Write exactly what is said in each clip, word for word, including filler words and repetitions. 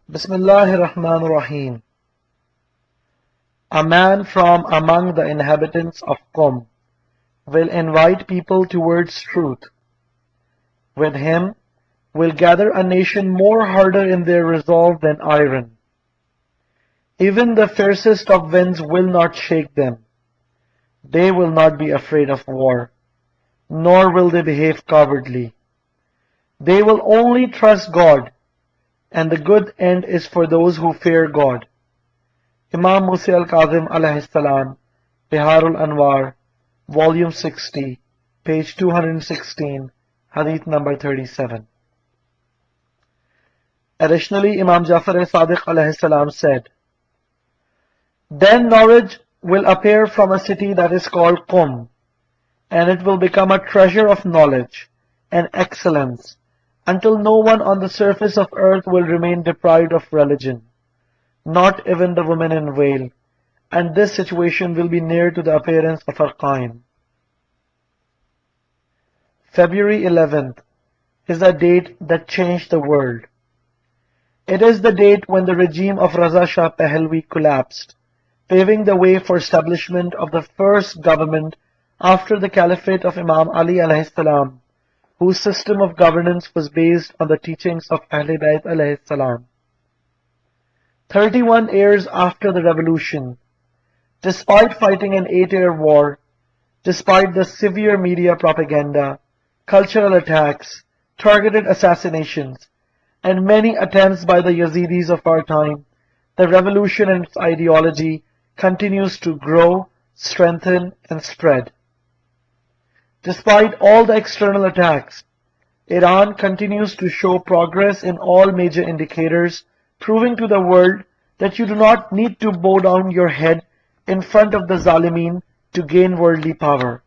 Bismillahir Rahmanir Rahim. A man from among the inhabitants of Qum will invite people towards truth. With him will gather a nation more harder in their resolve than iron. Even the fiercest of winds will not shake them. They will not be afraid of war, nor will they behave cowardly. They will only trust God, and the good end is for those who fear God. Imam Musa al-Kazim alayhi salam, Biharul Anwar, Volume sixty, page two hundred sixteen, Hadith number thirty-seven. Additionally, Imam Jafar al-Sadiq alayhi salam said, "Then knowledge will appear from a city that is called Qum, and it will become a treasure of knowledge and excellence, until no one on the surface of earth will remain deprived of religion, not even the women in veil, and this situation will be near to the appearance of our Qaim." February eleventh is a date that changed the world. It is the date when the regime of Raza Shah Pahlavi collapsed, paving the way for establishment of the first government after the caliphate of Imam Ali alayhi salam, whose system of governance was based on the teachings of Ahl Bayt alayhi salam. Thirty-one years after the revolution, despite fighting an eight-year war, despite the severe media propaganda, cultural attacks, targeted assassinations, and many attempts by the Yazidis of our time, the revolution and its ideology continues to grow, strengthen, and spread. Despite all the external attacks, Iran continues to show progress in all major indicators, proving to the world that you do not need to bow down your head in front of the Zalimin to gain worldly power.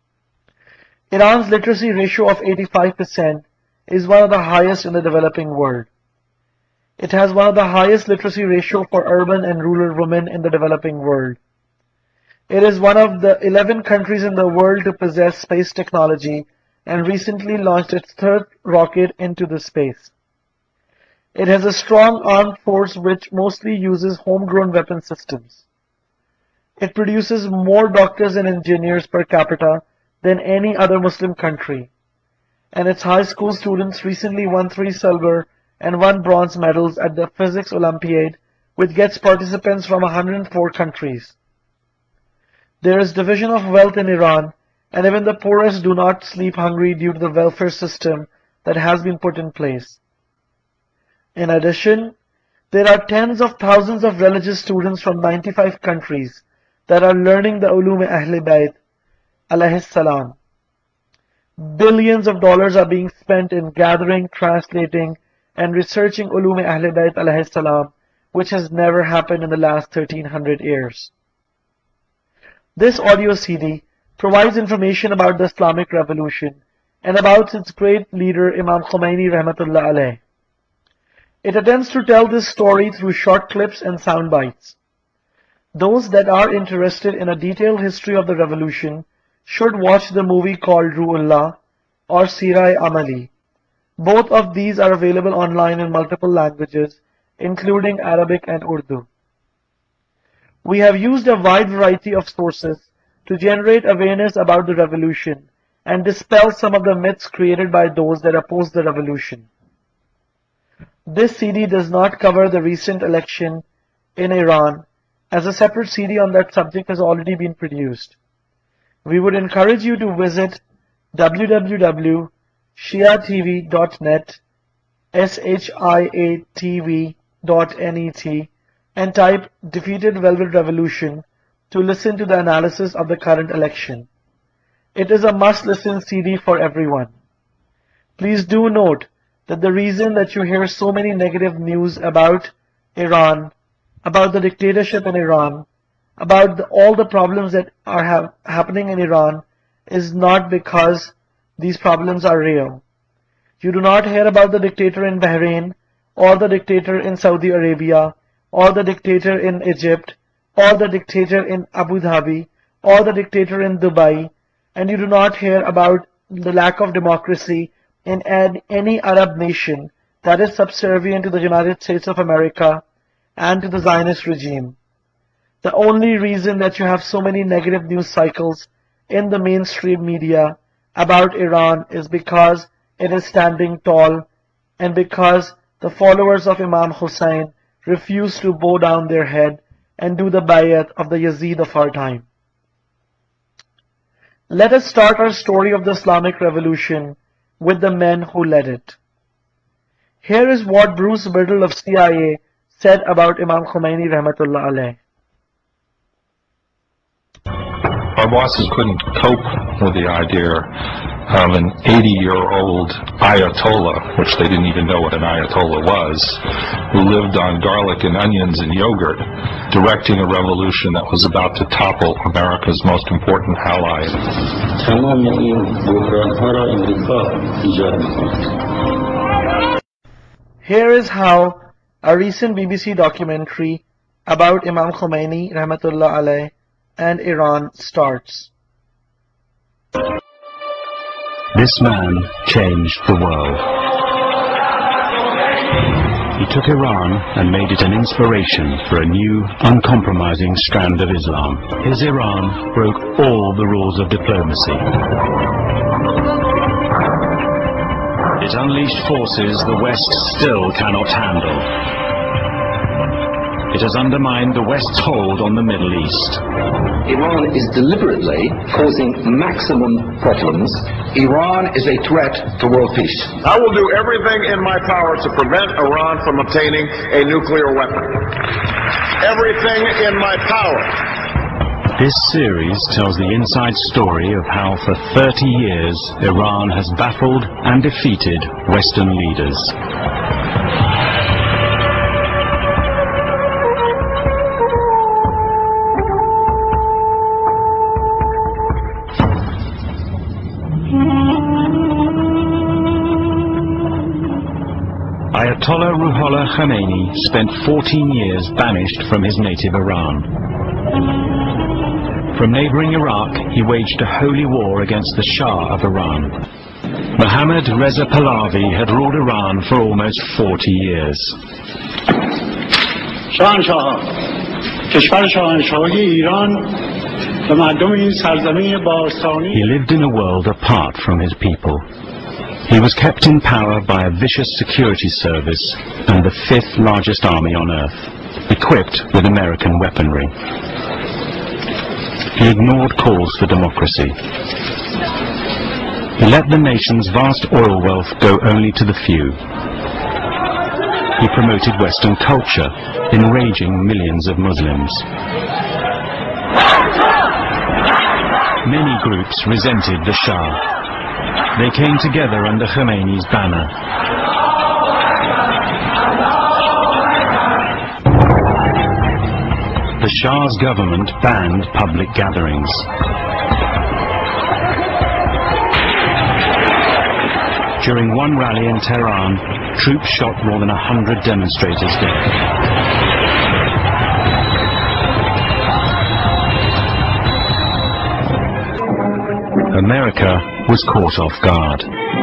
Iran's literacy ratio of eighty-five percent is one of the highest in the developing world. It has one of the highest literacy ratio for urban and rural women in the developing world. It is one of the eleven countries in the world to possess space technology and recently launched its third rocket into the space. It has a strong armed force which mostly uses homegrown weapon systems. It produces more doctors and engineers per capita than any other Muslim country, and its high school students recently won three silver and one bronze medals at the Physics Olympiad, which gets participants from one hundred four countries. There is division of wealth in Iran, and even the poorest do not sleep hungry due to the welfare system that has been put in place. In addition, there are tens of thousands of religious students from ninety-five countries that are learning the ulum Ahl Bayt alayhi salam. Billions of dollars are being spent in gathering, translating, and researching ulum Ahl Bayt alayhi salam, which has never happened in the last thirteen hundred years. This audio C D provides information about the Islamic Revolution and about its great leader Imam Khomeini Rahmatullah alayh. It attempts to tell this story through short clips and sound bites. Those that are interested in a detailed history of the revolution should watch the movie called Ruhullah or Sirai Amali. Both of these are available online in multiple languages, including Arabic and Urdu. We have used a wide variety of sources to generate awareness about the revolution and dispel some of the myths created by those that oppose the revolution. This C D does not cover the recent election in Iran, as a separate C D on that subject has already been produced. We would encourage you to visit w w w dot shia t v dot net, S H I A T V dot net, and type Defeated Velvet Revolution to listen to the analysis of the current election. It is a must-listen C D for everyone. Please do note that the reason that you hear so many negative news about Iran, about the dictatorship in Iran, about the, all the problems that are ha happening in Iran is not because these problems are real. You do not hear about the dictator in Bahrain, or the dictator in Saudi Arabia, or the dictator in Egypt, or the dictator in Abu Dhabi, or the dictator in Dubai, and you do not hear about the lack of democracy in any Arab nation that is subservient to the United States of America and to the Zionist regime. The only reason that you have so many negative news cycles in the mainstream media about Iran is because it is standing tall and because the followers of Imam Hussein refuse to bow down their head and do the bayat of the Yazid of our time. Let us start our story of the Islamic Revolution with the men who led it. Here is what Bruce Biddle of C I A said about Imam Khomeini Rahmatullah Alayh. Our bosses couldn't cope with the idea of an eighty-year-old Ayatollah, which they didn't even know what an Ayatollah was, who lived on garlic and onions and yogurt, directing a revolution that was about to topple America's most important ally. Here is how a recent B B C documentary about Imam Khomeini Rahmatullah Alayh and Iran starts. This man changed the world. He took Iran and made it an inspiration for a new, uncompromising strand of Islam. His Iran broke all the rules of diplomacy. It unleashed forces the West still cannot handle. It has undermined the West's hold on the Middle East. Iran is deliberately causing maximum problems. Iran is a threat to world peace. I will do everything in my power to prevent Iran from obtaining a nuclear weapon. Everything in my power. This series tells the inside story of how for thirty years Iran has baffled and defeated Western leaders. Ayatollah Ruhollah Khomeini spent fourteen years banished from his native Iran. From neighboring Iraq, he waged a holy war against the Shah of Iran. Mohammad Reza Pahlavi had ruled Iran for almost forty years. He lived in a world apart from his people. He was kept in power by a vicious security service and the fifth largest army on earth, equipped with American weaponry. He ignored calls for democracy. He let the nation's vast oil wealth go only to the few. He promoted Western culture, enraging millions of Muslims. Many groups resented the Shah. They came together under Khomeini's banner. The Shah's government banned public gatherings. During one rally in Tehran, troops shot more than a hundred demonstrators dead. America was caught off guard.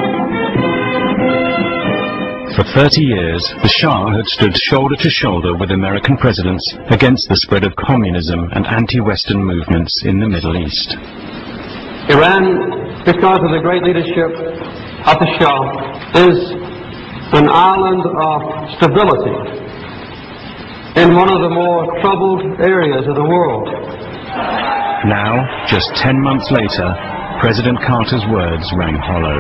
For thirty years, the Shah had stood shoulder to shoulder with American presidents against the spread of communism and anti-Western movements in the Middle East. Iran, because of the great leadership of the Shah, is an island of stability in one of the more troubled areas of the world. Now, just ten months later, President Carter's words rang hollow.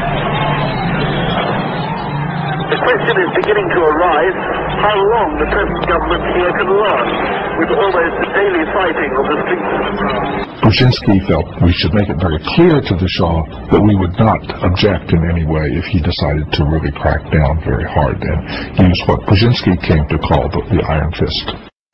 The question is beginning to arise how long the present government here can last, with almost daily fighting on the streets. Brzezinski felt we should make it very clear to the Shah that we would not object in any way if he decided to really crack down very hard and use what Brzezinski came to call the, the iron fist.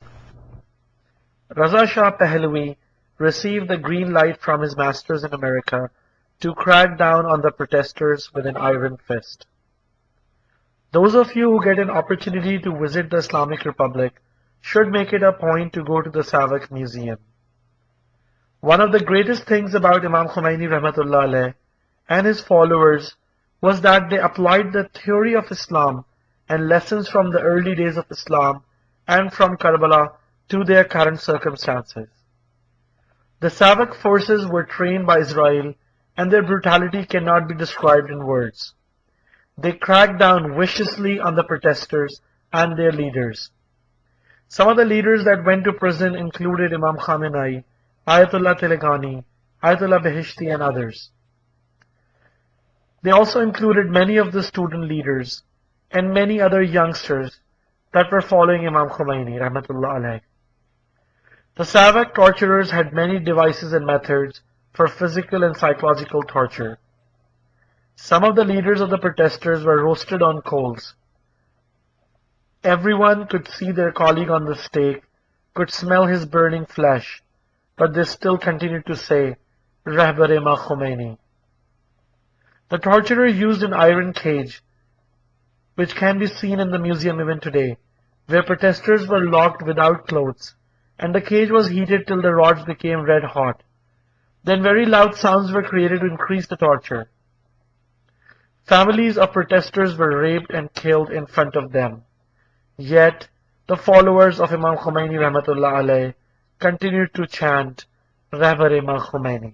Raza Shah Pahlavi received the green light from his masters in America to crack down on the protesters with an iron fist. Those of you who get an opportunity to visit the Islamic Republic should make it a point to go to the Savak Museum. One of the greatest things about Imam Khomeini Rahmatullah Alayh and his followers was that they applied the theory of Islam and lessons from the early days of Islam and from Karbala to their current circumstances. The Savak forces were trained by Israel, and their brutality cannot be described in words. They cracked down viciously on the protesters and their leaders. Some of the leaders that went to prison included Imam Khamenei, Ayatollah Telegani, Ayatollah Beheshti, and others. They also included many of the student leaders and many other youngsters that were following Imam Khomeini, Rahmatullah alayh. The Savak torturers had many devices and methods for physical and psychological torture. Some of the leaders of the protesters were roasted on coals. Everyone could see their colleague on the stake, could smell his burning flesh, but they still continued to say, Rahbar Imam Khomeini. The torturer used an iron cage, which can be seen in the museum even today, where protesters were locked without clothes, and the cage was heated till the rods became red hot. Then very loud sounds were created to increase the torture. Families of protesters were raped and killed in front of them. Yet, the followers of Imam Khomeini Rahmatullah alayh continued to chant, Rahbar Imam Khomeini.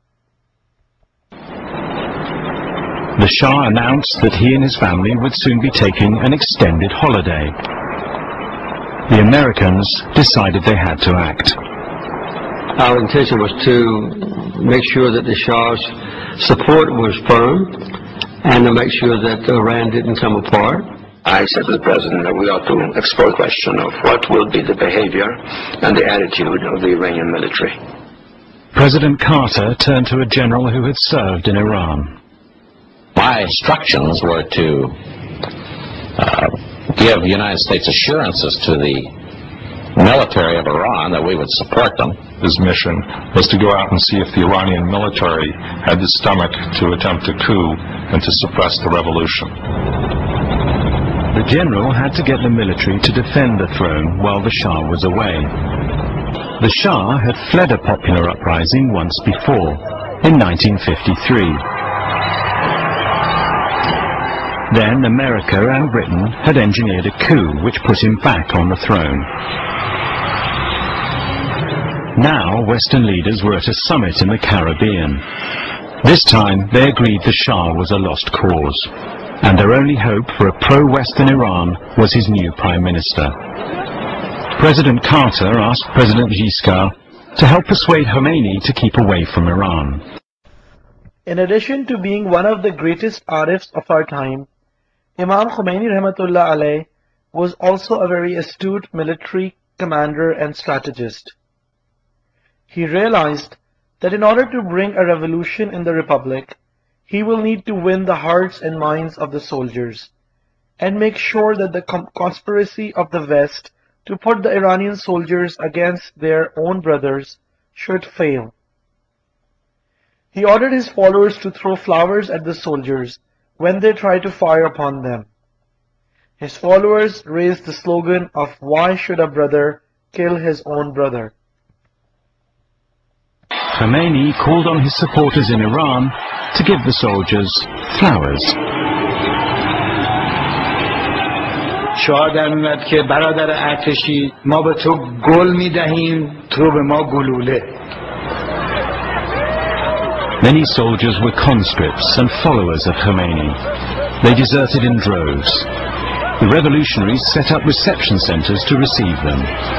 The Shah announced that he and his family would soon be taking an extended holiday. The Americans decided they had to act. Our intention was to make sure that the Shah's support was firm and to make sure that Iran didn't come apart. I said to the President that we ought to explore the question of what will be the behavior and the attitude of the Iranian military. President Carter turned to a general who had served in Iran. My instructions were to uh, give the United States assurances to the military of Iran that we would support them. His mission was to go out and see if the Iranian military had the stomach to attempt a coup and to suppress the revolution. The general had to get the military to defend the throne while the Shah was away. The Shah had fled a popular uprising once before, in nineteen fifty-three. Then America and Britain had engineered a coup which put him back on the throne. Now Western leaders were at a summit in the Caribbean. This time they agreed the Shah was a lost cause, and their only hope for a pro-Western Iran was his new Prime Minister. President Carter asked President Giscard to help persuade Khomeini to keep away from Iran. In addition to being one of the greatest arifs of our time, Imam Khomeini Rahmatullah alayh was also a very astute military commander and strategist. He realized that in order to bring a revolution in the Republic, he will need to win the hearts and minds of the soldiers, and make sure that the conspiracy of the West to put the Iranian soldiers against their own brothers should fail. He ordered his followers to throw flowers at the soldiers when they tried to fire upon them. His followers raised the slogan of "Why should a brother kill his own brother?" Khomeini called on his supporters in Iran to give the soldiers flowers. شاه در میاد که برادر ارتشی ما به تو گل میدهیم تو به ما گلوله. Many soldiers were conscripts and followers of Khomeini. They deserted in droves. The revolutionaries set up reception centers to receive them.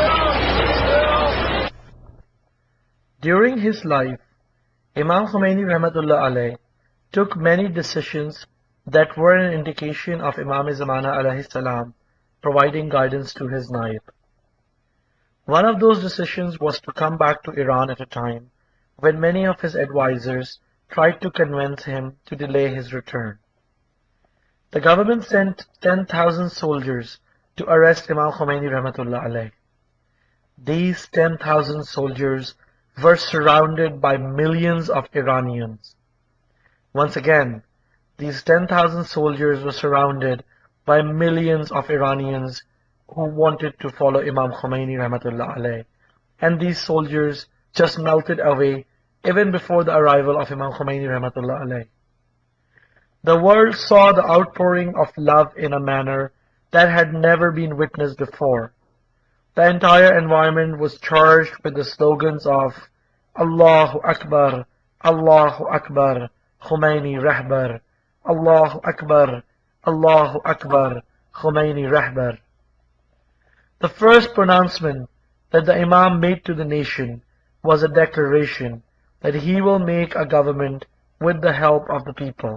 During his life, Imam Khomeini Rahmatullah alayh took many decisions that were an indication of Imam Zamana alayhi salam providing guidance to his naib. One of those decisions was to come back to Iran at a time when many of his advisors tried to convince him to delay his return. The government sent ten thousand soldiers to arrest Imam Khomeini Rahmatullah alayh. These ten thousand soldiers were surrounded by millions of Iranians. Once again, these ten thousand soldiers were surrounded by millions of Iranians who wanted to follow Imam Khomeini Rahmatullah alayh, and these soldiers just melted away even before the arrival of Imam Khomeini Rahmatullah alayh. The world saw the outpouring of love in a manner that had never been witnessed before. The entire environment was charged with the slogans of Allahu Akbar, Allahu Akbar, Khomeini Rahbar, Allahu Akbar, Allahu Akbar, Khomeini Rahbar. The first pronouncement that the Imam made to the nation was a declaration that he will make a government with the help of the people.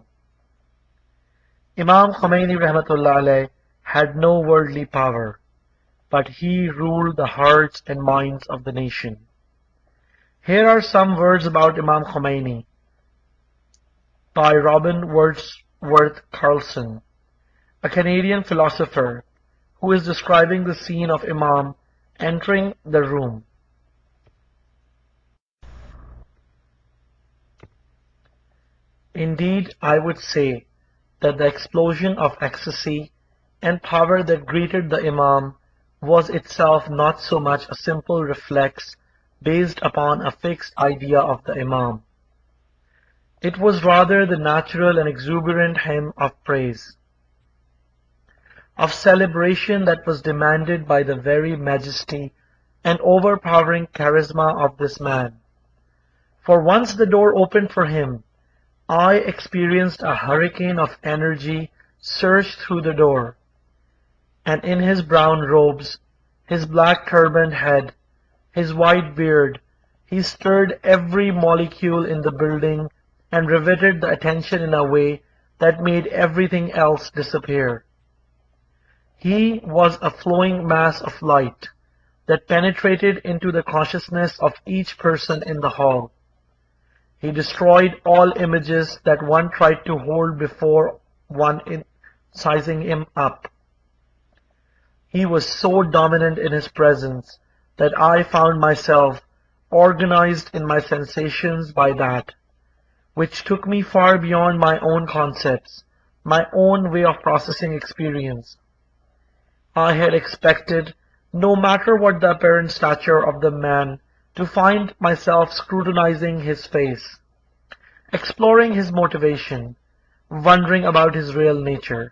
Imam Khomeini Rahmatullah Alayh had no worldly power, but he ruled the hearts and minds of the nation. Here are some words about Imam Khomeini by Robin Wordsworth Carlson, a Canadian philosopher who is describing the scene of Imam entering the room. Indeed, I would say that the explosion of ecstasy and power that greeted the Imam was itself not so much a simple reflex based upon a fixed idea of the Imam. It was rather the natural and exuberant hymn of praise, of celebration that was demanded by the very majesty and overpowering charisma of this man. For once the door opened for him, I experienced a hurricane of energy surge through the door, and in his brown robes, his black turbaned head, his white beard, he stirred every molecule in the building and riveted the attention in a way that made everything else disappear. He was a flowing mass of light that penetrated into the consciousness of each person in the hall. He destroyed all images that one tried to hold before one in sizing him up. He was so dominant in his presence that I found myself organized in my sensations by that, which took me far beyond my own concepts, my own way of processing experience. I had expected, no matter what the apparent stature of the man, to find myself scrutinizing his face, exploring his motivation, wondering about his real nature.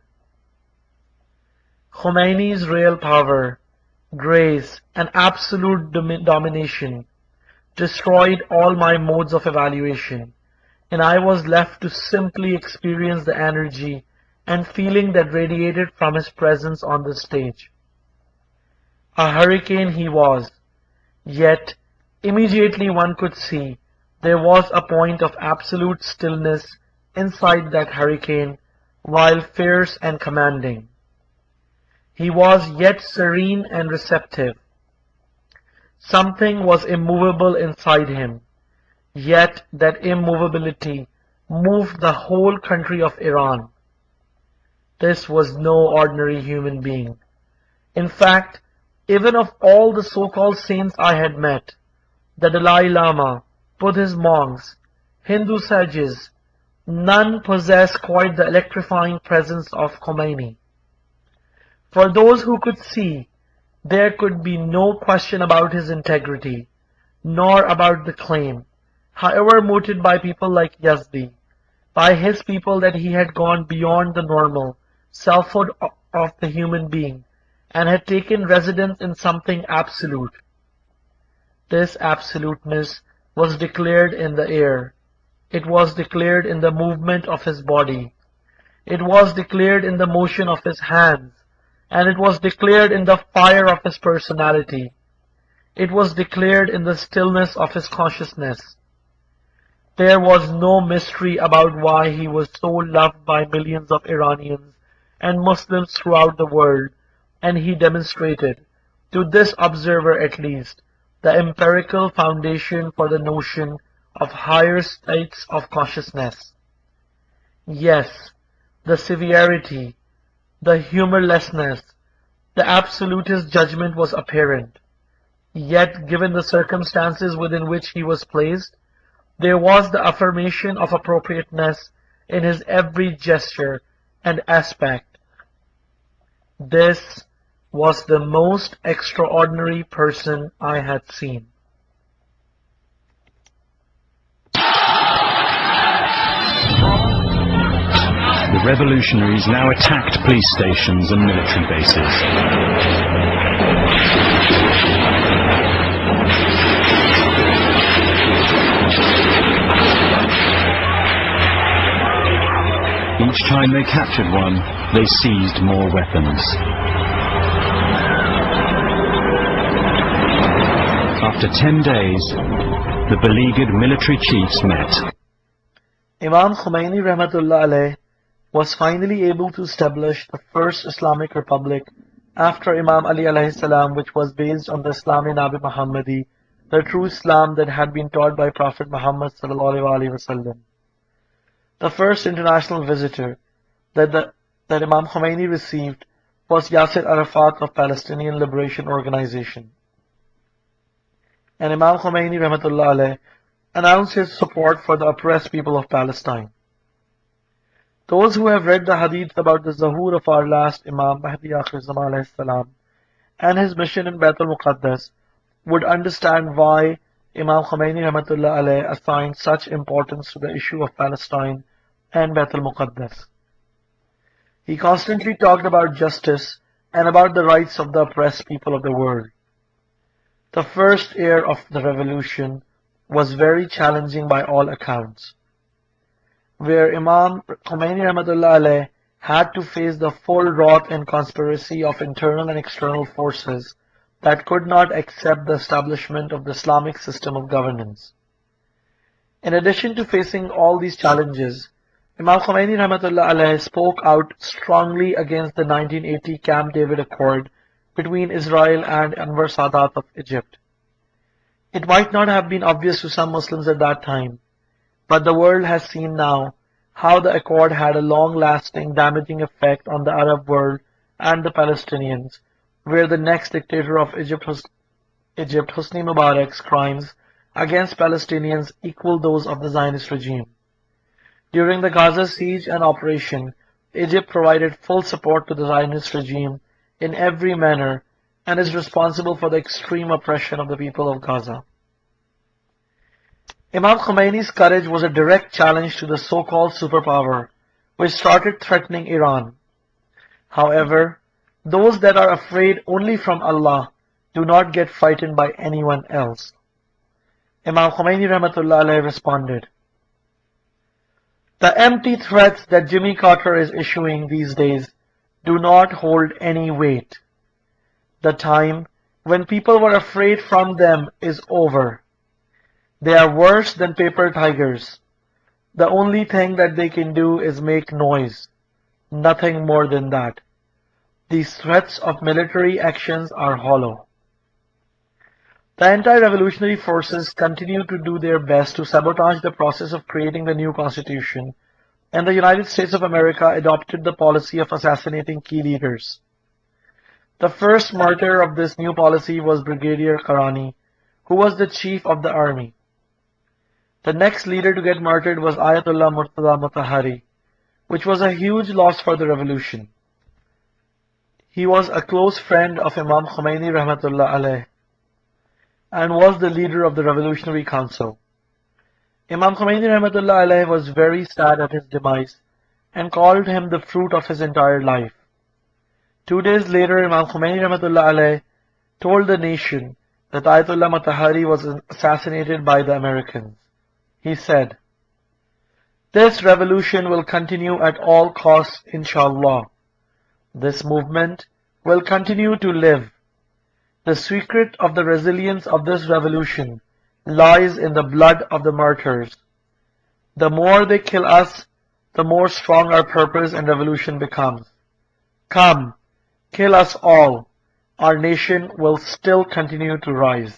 Khomeini's real power, grace, and absolute dom- domination destroyed all my modes of evaluation, and I was left to simply experience the energy and feeling that radiated from his presence on the stage. A hurricane he was, yet immediately one could see there was a point of absolute stillness inside that hurricane, while fierce and commanding. He was yet serene and receptive. Something was immovable inside him, yet that immovability moved the whole country of Iran. This was no ordinary human being. In fact, even of all the so-called saints I had met, the Dalai Lama, Buddhist monks, Hindu sages, none possessed quite the electrifying presence of Khomeini. For those who could see, there could be no question about his integrity, nor about the claim, however mooted by people like Yazdi, by his people, that he had gone beyond the normal selfhood of the human being and had taken residence in something absolute. This absoluteness was declared in the air. It was declared in the movement of his body. It was declared in the motion of his hands. And it was declared in the fire of his personality. It was declared in the stillness of his consciousness. There was no mystery about why he was so loved by millions of Iranians and Muslims throughout the world, and he demonstrated, to this observer at least, the empirical foundation for the notion of higher states of consciousness. Yes, the severity, the humorlessness, the absolutist judgment was apparent. Yet, given the circumstances within which he was placed, there was the affirmation of appropriateness in his every gesture and aspect. This was the most extraordinary person I had seen. The revolutionaries now attacked police stations and military bases. Each time they captured one, they seized more weapons. After ten days, the beleaguered military chiefs met. Imam Khomeini Rahmatullah Alayh was finally able to establish the first Islamic Republic after Imam Ali alayhi salam, which was based on the Islam-e Nabi Muhammadi, the true Islam that had been taught by Prophet Muhammad sallallahu alaihi wasallam. The first international visitor that, the, that Imam Khomeini received was Yasser Arafat of Palestinian Liberation Organization. And Imam Khomeini Rahmatullah Alayh announced his support for the oppressed people of Palestine. Those who have read the hadith about the Zuhur of our last Imam Mahdi Akhir Zaman alayhi salam and his mission in Bayt al-Muqaddas would understand why Imam Khomeini Rahmatullah Alayh assigned such importance to the issue of Palestine and Bayt al-Muqaddas. He constantly talked about justice and about the rights of the oppressed people of the world. The first year of the revolution was very challenging by all accounts, where Imam Khomeini Rahmatullah Alayh had to face the full wrath and conspiracy of internal and external forces that could not accept the establishment of the Islamic system of governance. In addition to facing all these challenges, Imam Khomeini Rahmatullah Alayh spoke out strongly against the nineteen eighty Camp David Accord between Israel and Anwar Sadat of Egypt. It might not have been obvious to some Muslims at that time, but the world has seen now how the accord had a long-lasting damaging effect on the Arab world and the Palestinians, where the next dictator of Egypt, Hus Egypt Hosni Mubarak's crimes against Palestinians equal those of the Zionist regime. During the Gaza siege and operation, Egypt provided full support to the Zionist regime in every manner and is responsible for the extreme oppression of the people of Gaza. Imam Khomeini's courage was a direct challenge to the so-called superpower, which started threatening Iran. However, those that are afraid only from Allah do not get frightened by anyone else. Imam Khomeini Rahmatullah Alayh responded, "The empty threats that Jimmy Carter is issuing these days do not hold any weight. The time when people were afraid from them is over. They are worse than paper tigers. The only thing that they can do is make noise. Nothing more than that. These threats of military actions are hollow." The anti-revolutionary forces continue to do their best to sabotage the process of creating the new constitution, and the United States of America adopted the policy of assassinating key leaders. The first martyr of this new policy was Brigadier Karani, who was the chief of the army. The next leader to get martyred was Ayatollah Murtaza Mutahari, which was a huge loss for the revolution. He was a close friend of Imam Khomeini Rahmatullah Alayh and was the leader of the Revolutionary Council. Imam Khomeini Rahmatullah Alayh was very sad at his demise and called him the fruit of his entire life. Two days later, Imam Khomeini Rahmatullah Alayh told the nation that Ayatollah Mutahari was assassinated by the Americans. He said, "This revolution will continue at all costs, inshallah. This movement will continue to live. The secret of the resilience of this revolution lies in the blood of the martyrs. The more they kill us, the more strong our purpose and revolution becomes. Come, kill us all. Our nation will still continue to rise."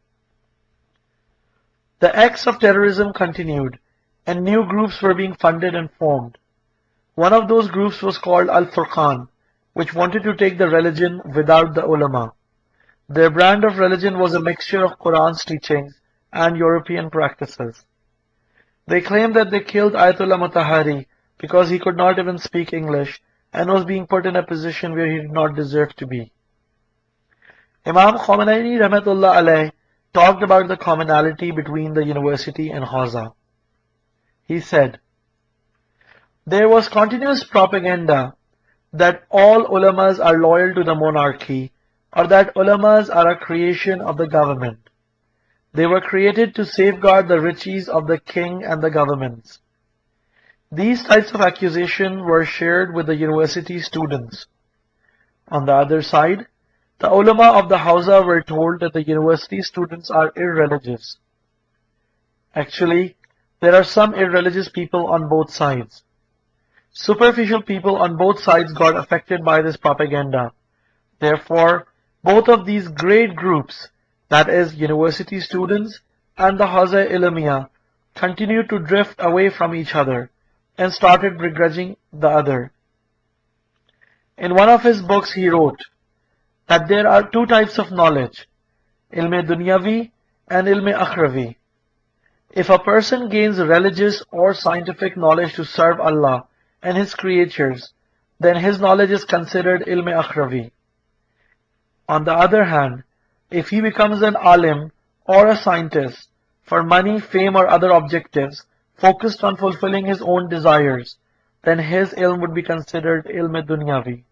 The acts of terrorism continued, and new groups were being funded and formed. One of those groups was called Al-Furqan, which wanted to take the religion without the ulama. Their brand of religion was a mixture of Quran's teachings and European practices. They claimed that they killed Ayatollah Mutahari because he could not even speak English and was being put in a position where he did not deserve to be. Imam Khomeini Rahmatullah Alayh talked about the commonality between the university and Gaza. He said, There was continuous propaganda that all ulamas are loyal to the monarchy or that ulamas are a creation of the government. They were created to safeguard the riches of the king and the governments. These types of accusation were shared with the university students. On the other side, the ulama of the Hausa were told that the university students are irreligious. Actually, there are some irreligious people on both sides. Superficial people on both sides got affected by this propaganda. Therefore, both of these great groups, that is, university students and the Hausa Ilmiya, continued to drift away from each other and started begrudging the other. In one of his books he wrote that there are two types of knowledge, ilme dunyavi and ilme akhravi. If a person gains religious or scientific knowledge to serve Allah and His creatures, then his knowledge is considered ilme akhravi. On the other hand, if he becomes an alim or a scientist for money, fame or other objectives focused on fulfilling his own desires, then his ilm would be considered ilme dunyavi.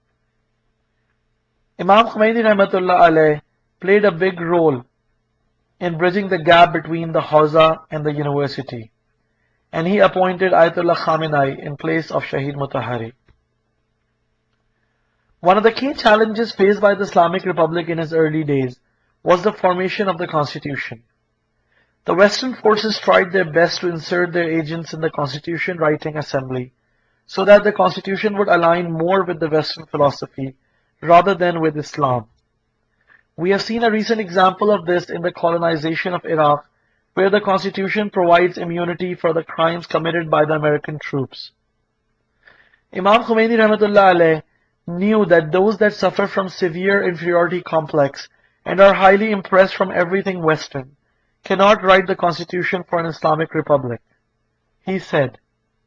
Imam Khomeini Rahmatullah Alayh played a big role in bridging the gap between the Hausa and the university, and he appointed Ayatollah Khamenei in place of Shahid Mutahari. One of the key challenges faced by the Islamic Republic in its early days was the formation of the constitution. The Western forces tried their best to insert their agents in the constitution writing assembly so that the constitution would align more with the Western philosophy rather than with Islam. We have seen a recent example of this in the colonization of Iraq, where the constitution provides immunity for the crimes committed by the American troops. Imam Khomeini Rahmatullah Alayh knew that those that suffer from severe inferiority complex and are highly impressed from everything Western cannot write the constitution for an Islamic Republic. He said,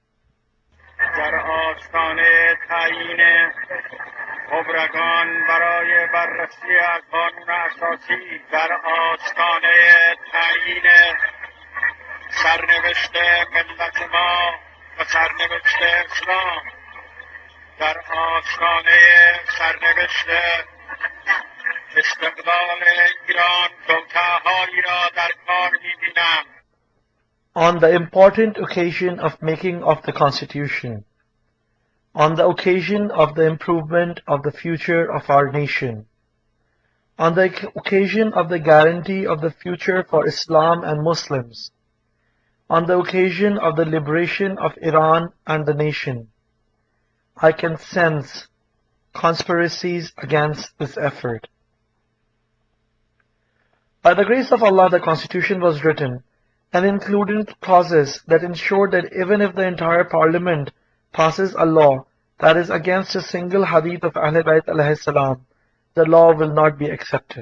خبرگان برای بررسی از قانون اساسی در آستانه تعیین سرنوشت ملت ما و سرنوشت اسلام در آستانه سرنوشت استقلال ایران توطئه‌هایی را در کار می‌بینم. On the important occasion of making of the Constitution, on the occasion of the improvement of the future of our nation, on the occasion of the guarantee of the future for Islam and Muslims, on the occasion of the liberation of Iran and the nation, I can sense conspiracies against this effort. By the grace of Allah, the Constitution was written and included clauses that ensured that even if the entire Parliament passes a law that is against a single hadith of Ahlul Bayt alayhi salam, the law will not be accepted.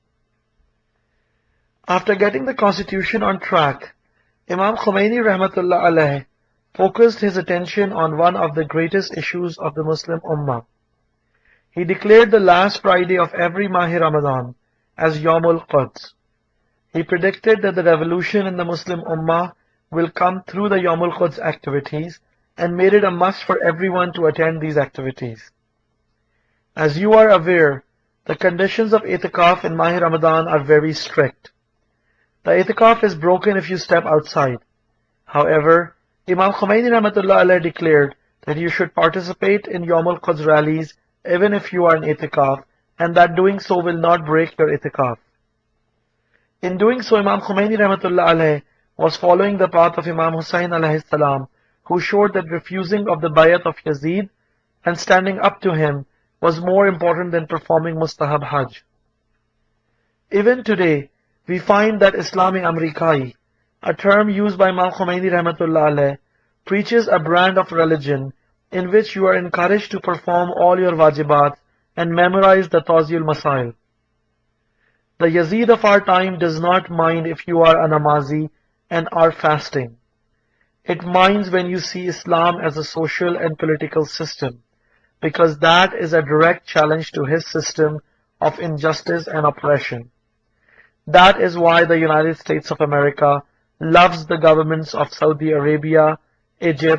After getting the constitution on track, Imam Khomeini Rahmatullah Alayh focused his attention on one of the greatest issues of the Muslim Ummah. He declared the last Friday of every Mahi Ramadan as Yawmul Quds. He predicted that the revolution in the Muslim Ummah will come through the Yawmul Quds activities and made it a must for everyone to attend these activities. As you are aware, the conditions of itikaf in Mahi Ramadan are very strict. The itikaf is broken if you step outside. However, Imam Khomeini Rahmatullah Alayh declared that you should participate in Yawmul Quds rallies even if you are in itikaf, and that doing so will not break your itikaf. In doing so, Imam Khomeini Rahmatullah Alayh was following the path of Imam Hussain alayhi salam, who showed that refusing of the bayat of Yazid and standing up to him was more important than performing mustahab hajj. Even today, we find that Islami Amrikai, a term used by Imam Khomeini Rahmatullah Alayh, preaches a brand of religion in which you are encouraged to perform all your wajibat and memorize the Tawziyul Masail. The Yazid of our time does not mind if you are a namazi and are fasting. It minds when you see Islam as a social and political system, because that is a direct challenge to his system of injustice and oppression. That is why the United States of America loves the governments of Saudi Arabia, Egypt,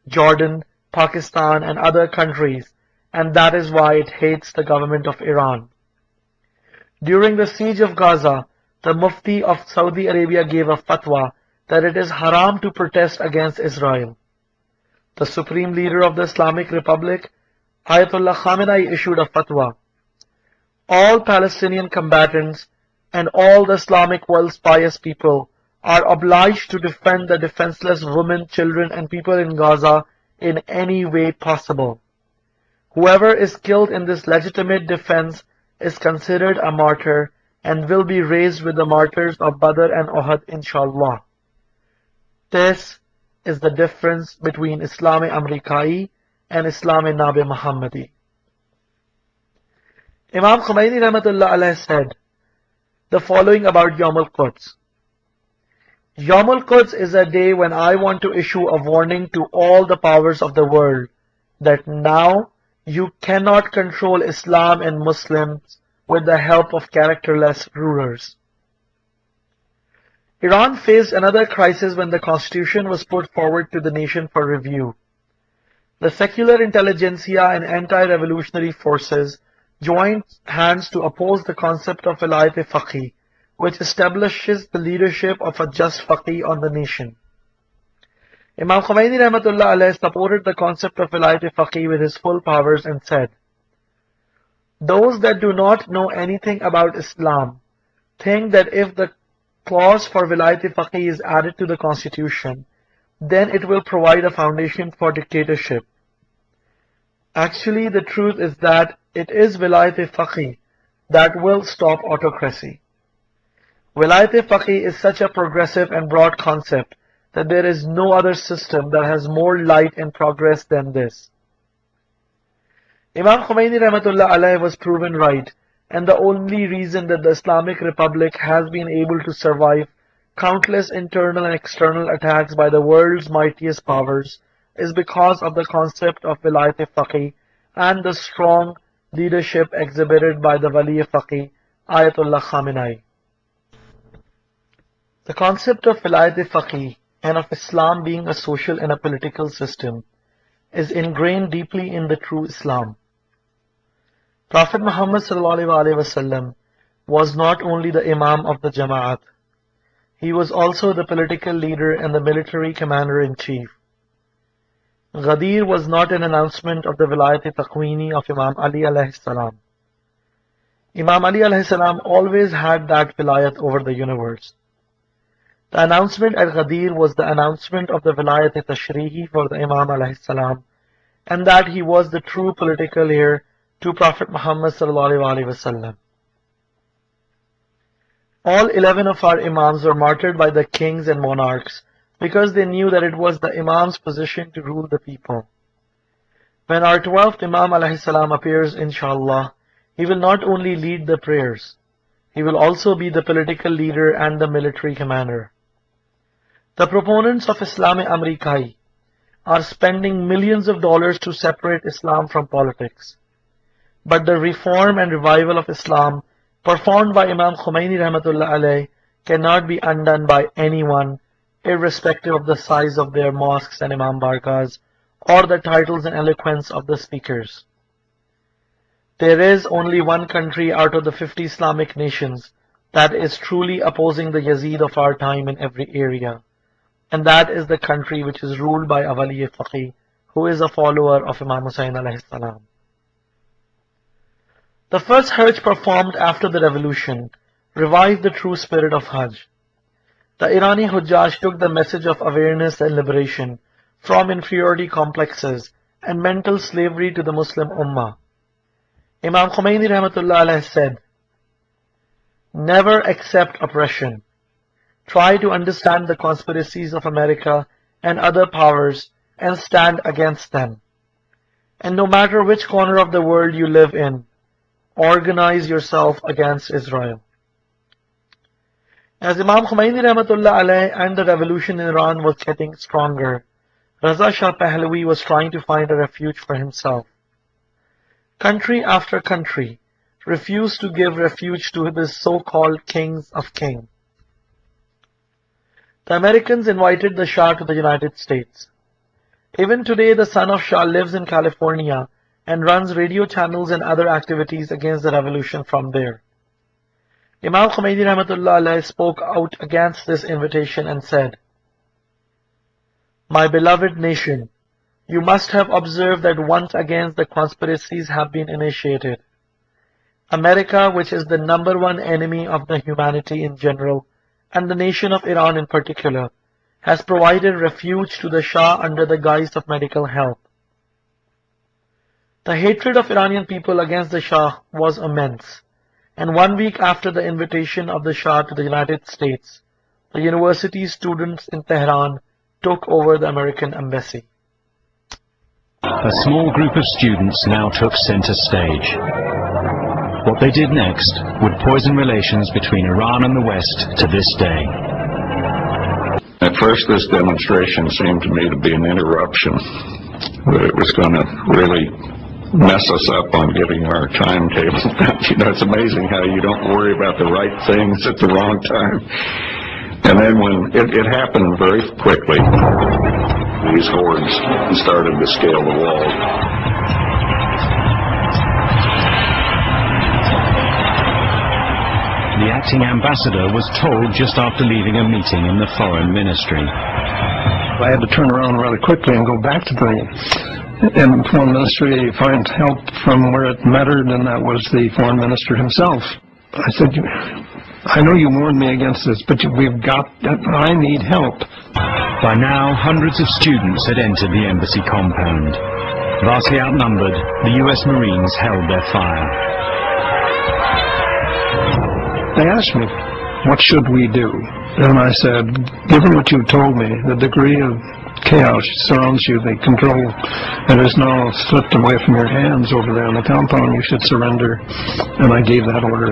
Jordan, Pakistan, and other countries, and that is why it hates the government of Iran. During the siege of Gaza, the Mufti of Saudi Arabia gave a fatwa that it is haram to protest against Israel. The Supreme Leader of the Islamic Republic, Ayatollah Khamenei, issued a fatwa. All Palestinian combatants and all the Islamic world's pious people are obliged to defend the defenseless women, children, and people in Gaza in any way possible. Whoever is killed in this legitimate defense is considered a martyr and will be raised with the martyrs of Badr and Uhud, inshallah. This is the difference between Islam-e Amrikai and Islam-e Nabi Muhammadi. Imam Khomeini Rahmatullah Alayh said the following about Yawm al-Quds. Yawm al-Quds is a day when I want to issue a warning to all the powers of the world that now you cannot control Islam and Muslims with the help of characterless rulers. Iran faced another crisis when the constitution was put forward to the nation for review. The secular intelligentsia and anti-revolutionary forces joined hands to oppose the concept of Vilayat-e-Faqih, which establishes the leadership of a just faqih on the nation. Imam Khomeini Rahmatullah Alayh supported the concept of Vilayat-e-Faqih with his full powers and said, "Those that do not know anything about Islam think that if the clause for Vilayat-e-Faqih is added to the constitution, then it will provide a foundation for dictatorship. Actually, the truth is that it is Vilayat-e-Faqih that will stop autocracy. Vilayat-e-Faqih is such a progressive and broad concept that there is no other system that has more light and progress than this." Imam Khomeini Rahmatullah Alayh was proven right, and the only reason that the Islamic Republic has been able to survive countless internal and external attacks by the world's mightiest powers is because of the concept of Vilayat-e-Faqih and the strong leadership exhibited by the Wali-e-Faqih, Ayatollah Khamenei. The concept of Vilayat-e-Faqih and of Islam being a social and a political system is ingrained deeply in the true Islam. Prophet Muhammad sallallahu alaihi wasallam was not only the Imam of the Jama'at, he was also the political leader and the military commander-in-chief. Ghadir was not an announcement of the Vilayat-e-Taqweeni of Imam Ali alayhi salam. Imam Ali alayhi salam always had that vilayat over the universe. The announcement at Ghadir was the announcement of the Vilayat-e-Tashrihi for the Imam alayhi salam, and that he was the true political heir to Prophet Muhammad sallallahu alaihi wasallam. All eleven of our Imams were martyred by the kings and monarchs because they knew that it was the Imam's position to rule the people. When our twelfth Imam alayhi salam appears, inshallah, he will not only lead the prayers, he will also be the political leader and the military commander. The proponents of Islam-e Amrikai are spending millions of dollars to separate Islam from politics. But the reform and revival of Islam performed by Imam Khomeini Rahmatullah Alayh cannot be undone by anyone, irrespective of the size of their mosques and Imam Barkas, or the titles and eloquence of the speakers. There is only one country out of the fifty Islamic nations that is truly opposing the Yazid of our time in every area, and that is the country which is ruled by a Wali-e-Faqih, who is a follower of Imam Hussain alayhi salam. The first Hajj performed after the revolution revived the true spirit of Hajj. The Irani Hujjaj took the message of awareness and liberation from inferiority complexes and mental slavery to the Muslim Ummah. Imam Khomeini Rahmatullah Alayh said, "Never accept oppression. Try to understand the conspiracies of America and other powers and stand against them. And no matter which corner of the world you live in, organize yourself against Israel." As Imam Khomeini Rahmatullah Alayh and the revolution in Iran was getting stronger, Raza Shah Pahlavi was trying to find a refuge for himself. Country after country refused to give refuge to this so-called kings of kings. The Americans invited the Shah to the United States. Even today, the son of Shah lives in California and runs radio channels and other activities against the revolution from there. Imam Khomeini Rahmatullah Alayh spoke out against this invitation and said, "My beloved nation, you must have observed that once again the conspiracies have been initiated. America, which is the number one enemy of the humanity in general, and the nation of Iran in particular, has provided refuge to the Shah under the guise of medical help. The hatred of Iranian people against the Shah was immense, and one week after the invitation of the Shah to the United States, the university students in Tehran took over the American embassy." A small group of students now took center stage. What they did next would poison relations between Iran and the West to this day. At first, this demonstration seemed to me to be an interruption, that it was going to really mess us up on getting our timetable. You know, it's amazing how you don't worry about the right things at the wrong time. And then when it, it happened very quickly, these hordes started to scale the wall. The acting ambassador was told just after leaving a meeting in the foreign ministry. I had to turn around really quickly and go back to the in foreign ministry, find help from where it mattered, and that was the foreign minister himself. I said, "I know you warned me against this, but we've got, I need help." By now, hundreds of students had entered the embassy compound. Vastly outnumbered, the U S Marines held their fire. They asked me, "What should we do?" And I said, "Given what you've told me, the degree of chaos surrounds you, the control that is now slipped away from your hands over there in the compound, you should surrender." And I gave that order.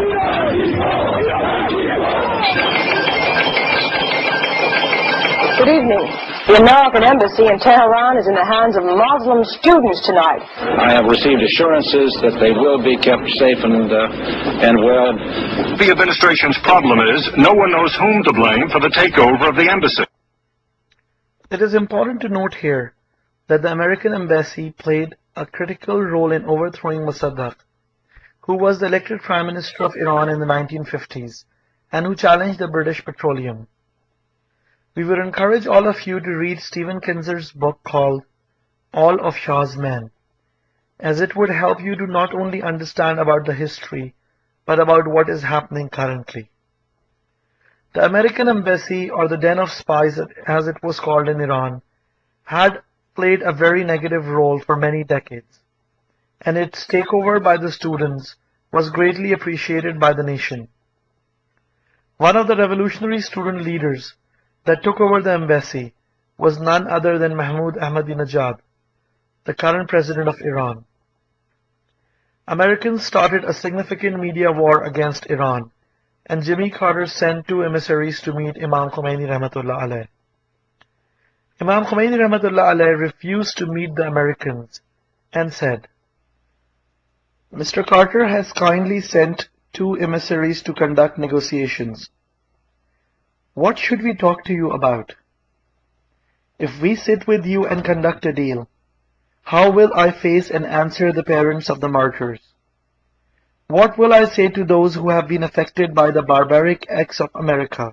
Good evening. The American Embassy in Tehran is in the hands of Muslim students tonight. I have received assurances that they will be kept safe and, uh, and well. The administration's problem is no one knows whom to blame for the takeover of the embassy. It is important to note here that the American Embassy played a critical role in overthrowing Mossadegh, who was the elected Prime Minister of Iran in the nineteen fifties and who challenged the British Petroleum. We would encourage all of you to read Stephen Kinzer's book called All of Shah's Men, as it would help you to not only understand about the history, but about what is happening currently. The American Embassy, or the Den of Spies as it was called in Iran, had played a very negative role for many decades, and its takeover by the students was greatly appreciated by the nation. One of the revolutionary student leaders that took over the embassy was none other than Mahmoud Ahmadinejad, the current president of Iran. Americans started a significant media war against Iran, and Jimmy Carter sent two emissaries to meet Imam Khomeini Rahmatullah Alayh. Imam Khomeini Rahmatullah Alayh refused to meet the Americans and said, "Mister Carter has kindly sent two emissaries to conduct negotiations. What should we talk to you about? If we sit with you and conduct a deal, how will I face and answer the parents of the martyrs? What will I say to those who have been affected by the barbaric acts of America?"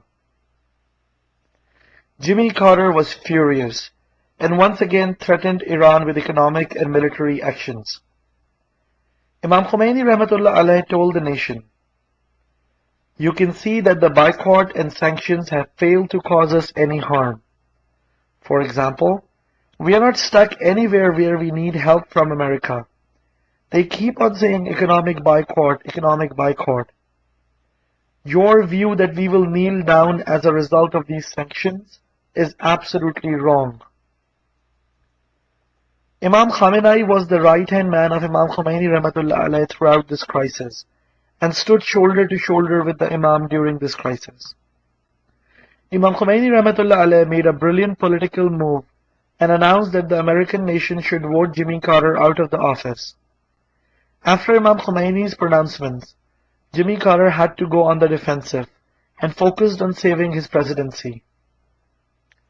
Jimmy Carter was furious and once again threatened Iran with economic and military actions. Imam Khomeini Rahmatullah Alayh told the nation, "You can see that the boycott and sanctions have failed to cause us any harm. For example, we are not stuck anywhere where we need help from America. They keep on saying economic boycott, economic boycott. Your view that we will kneel down as a result of these sanctions is absolutely wrong." Imam Khamenei was the right-hand man of Imam Khomeini Rahmatullah Alayh throughout this crisis, and stood shoulder to shoulder with the Imam during this crisis. Imam Khomeini Rahmatullah Alayh made a brilliant political move and announced that the American nation should vote Jimmy Carter out of the office. After Imam Khomeini's pronouncements, Jimmy Carter had to go on the defensive and focused on saving his presidency.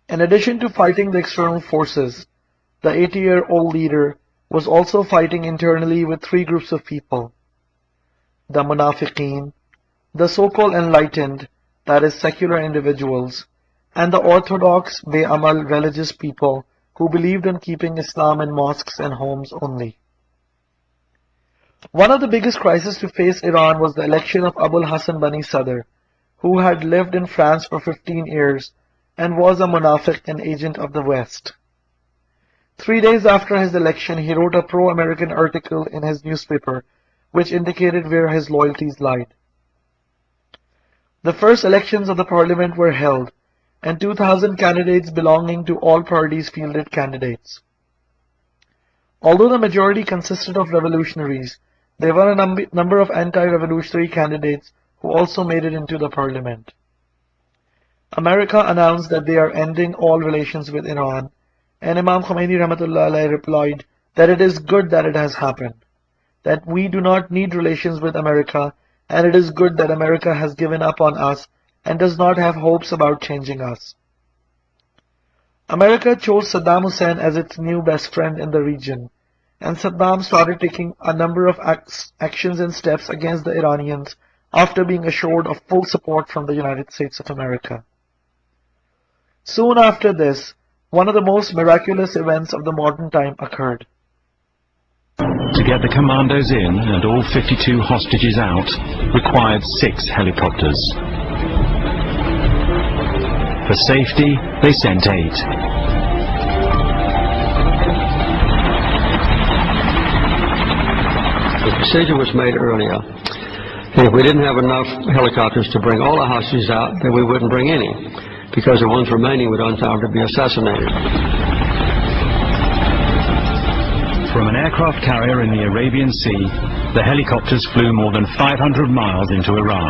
In addition to fighting the external forces, the eighty-year-old leader was also fighting internally with three groups of people: the munafiqeen, the so-called enlightened, that is secular individuals, and the orthodox Be'amal religious people who believed in keeping Islam in mosques and homes only. One of the biggest crises to face Iran was the election of Abul Hassan Bani Sadr, who had lived in France for fifteen years and was a munafiq and agent of the West. Three days after his election, he wrote a pro-American article in his newspaper, which indicated where his loyalties lied. The first elections of the parliament were held, and two thousand candidates belonging to all parties fielded candidates. Although the majority consisted of revolutionaries, there were a num number of anti-revolutionary candidates who also made it into the parliament. America announced that they are ending all relations with Iran, and Imam Khomeini Rahmatullah Alayhi replied that it is good that it has happened, that we do not need relations with America, and it is good that America has given up on us and does not have hopes about changing us. America chose Saddam Hussein as its new best friend in the region, and Saddam started taking a number of acts, actions and steps against the Iranians after being assured of full support from the United States of America. Soon after this, one of the most miraculous events of the modern time occurred. To get the commandos in and all fifty-two hostages out required six helicopters. For safety, they sent eight. The decision was made earlier. And if we didn't have enough helicopters to bring all the hostages out, then we wouldn't bring any, because the ones remaining would undoubtedly be assassinated. From an aircraft carrier in the Arabian Sea, the helicopters flew more than five hundred miles into Iran.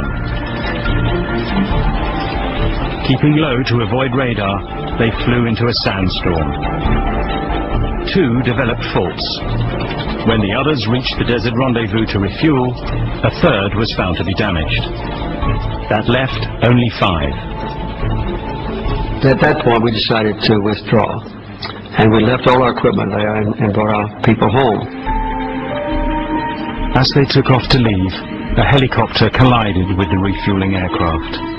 Keeping low to avoid radar, they flew into a sandstorm. Two developed faults. When the others reached the desert rendezvous to refuel, a third was found to be damaged. That left only five. At that point, we decided to withdraw, and we left all our equipment there and, and brought our people home. As they took off to leave, a helicopter collided with the refueling aircraft.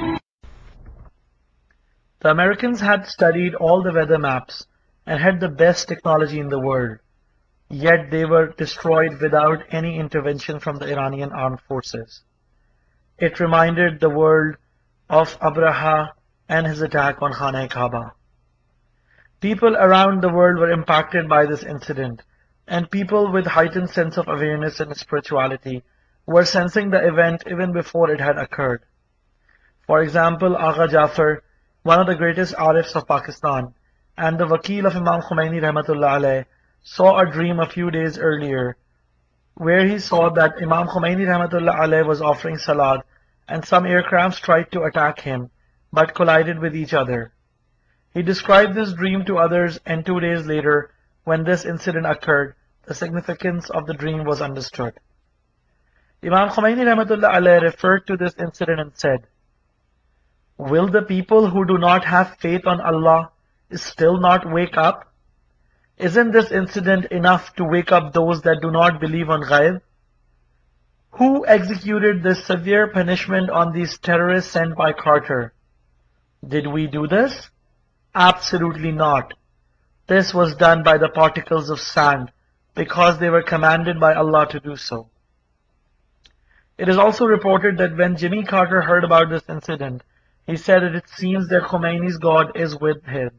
The Americans had studied all the weather maps and had the best technology in the world, yet they were destroyed without any intervention from the Iranian armed forces. It reminded the world of Abraha and his attack on Khana-e-Kaaba. People around the world were impacted by this incident, and people with heightened sense of awareness and spirituality were sensing the event even before it had occurred. For example, Agha Jafar, one of the greatest arifs of Pakistan, and the Wakil of Imam Khomeini Rahmatullah Alayh, saw a dream a few days earlier, where he saw that Imam Khomeini Rahmatullah Alayh was offering Salat, and some aircrafts tried to attack him, but collided with each other. He described this dream to others, and two days later, when this incident occurred, the significance of the dream was understood. Imam Khomeini Rahmatullah Alayh referred to this incident and said, "Will the people who do not have faith on Allah still not wake up? Isn't this incident enough to wake up those that do not believe on Ghaib? Who executed this severe punishment on these terrorists sent by Carter? Did we do this? Absolutely not. This was done by the particles of sand, because they were commanded by Allah to do so." It is also reported that when Jimmy Carter heard about this incident, he said that it seems that Khomeini's God is with him.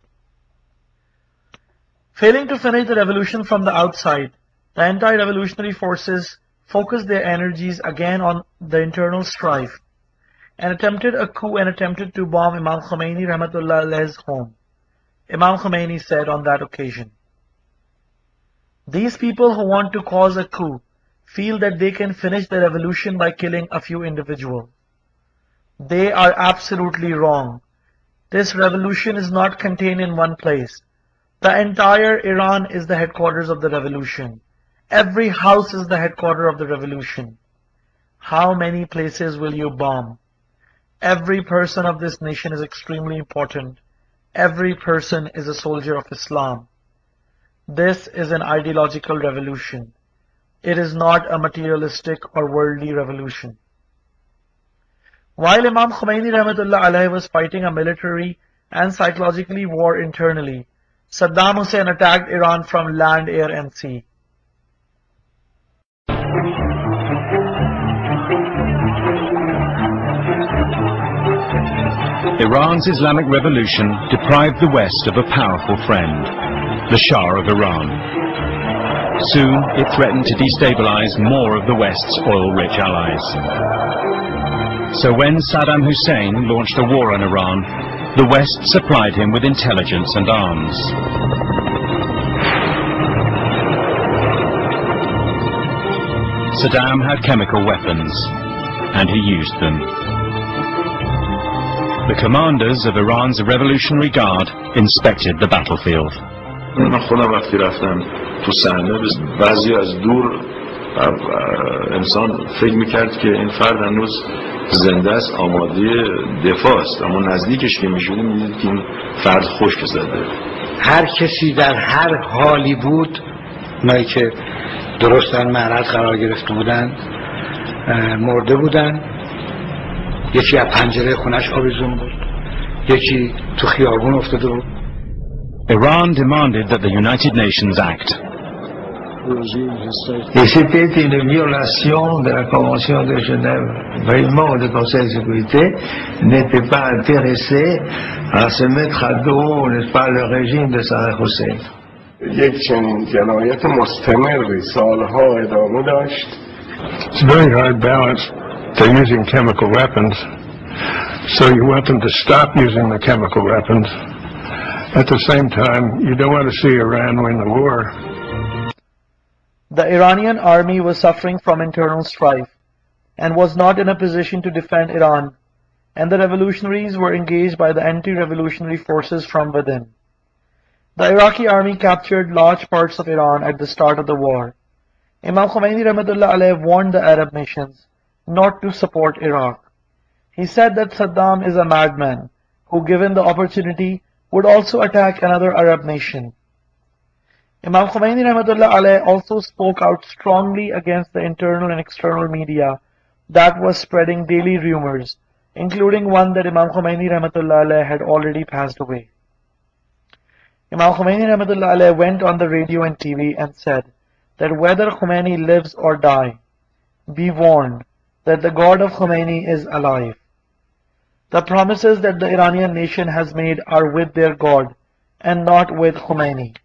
Failing to finish the revolution from the outside, the anti-revolutionary forces focused their energies again on the internal strife, and attempted a coup and attempted to bomb Imam Khomeini Rahmatullah Alayh's home. Imam Khomeini said on that occasion, "These people who want to cause a coup feel that they can finish the revolution by killing a few individuals. They are absolutely wrong. This revolution is not contained in one place. The entire Iran is the headquarters of the revolution. Every house is the headquarters of the revolution. How many places will you bomb? Every person of this nation is extremely important, every person is a soldier of Islam. This is an ideological revolution. It is not a materialistic or worldly revolution. While Imam Khomeini Rahmatullah alayhi was fighting a military and psychologically war internally, Saddam Hussein attacked Iran from land, air and sea. Iran's Islamic Revolution deprived the West of a powerful friend, the Shah of Iran. Soon, it threatened to destabilize more of the West's oil-rich allies. So when Saddam Hussein launched a war on Iran, the West supplied him with intelligence and arms. Saddam had chemical weapons, and he used them. The commanders of Iran's Revolutionary Guard inspected the battlefield. من خودم وقتی رفتم تو صحنه بعضی از دور انسان فکر میکرد که این فرد هنوز زنده است آماده دفاع است اما نزدیکش که میشدیم میدید که این فرد خشک زده. هر کسی در هر حالی بود، اونایی که درست در معرض قرار گرفته بودن مرده بودن. یکی از پنجره خونش آویزون بود، یکی تو خیابون افتاده بود. Iran demanded that the United Nations act. Et c'était une violation de la Convention de Genève. Vraiment, le Conseil de sécurité n'était pas intéressé à se mettre à dos, n'est-ce pas, le régime de Saddam Hussein. It's a very hard balance. They're using chemical weapons, so you want them to stop using the chemical weapons. At the same time, you don't want to see Iran win the war. The Iranian army was suffering from internal strife and was not in a position to defend Iran, and the revolutionaries were engaged by the anti-revolutionary forces from within. The Iraqi army captured large parts of Iran at the start of the war. Imam Khomeini Rahmatullah alayhi warned the Arab nations not to support Iraq. He said that Saddam is a madman who, given the opportunity, would also attack another Arab nation. Imam Khomeini Rahmatullah alayhi also spoke out strongly against the internal and external media that was spreading daily rumors, including one that Imam Khomeini Rahmatullah alayhi had already passed away. Imam Khomeini Rahmatullah alayhi went on the radio and T V and said that whether Khomeini lives or die, be warned that the God of Khomeini is alive. The promises that the Iranian nation has made are with their God and not with Khomeini.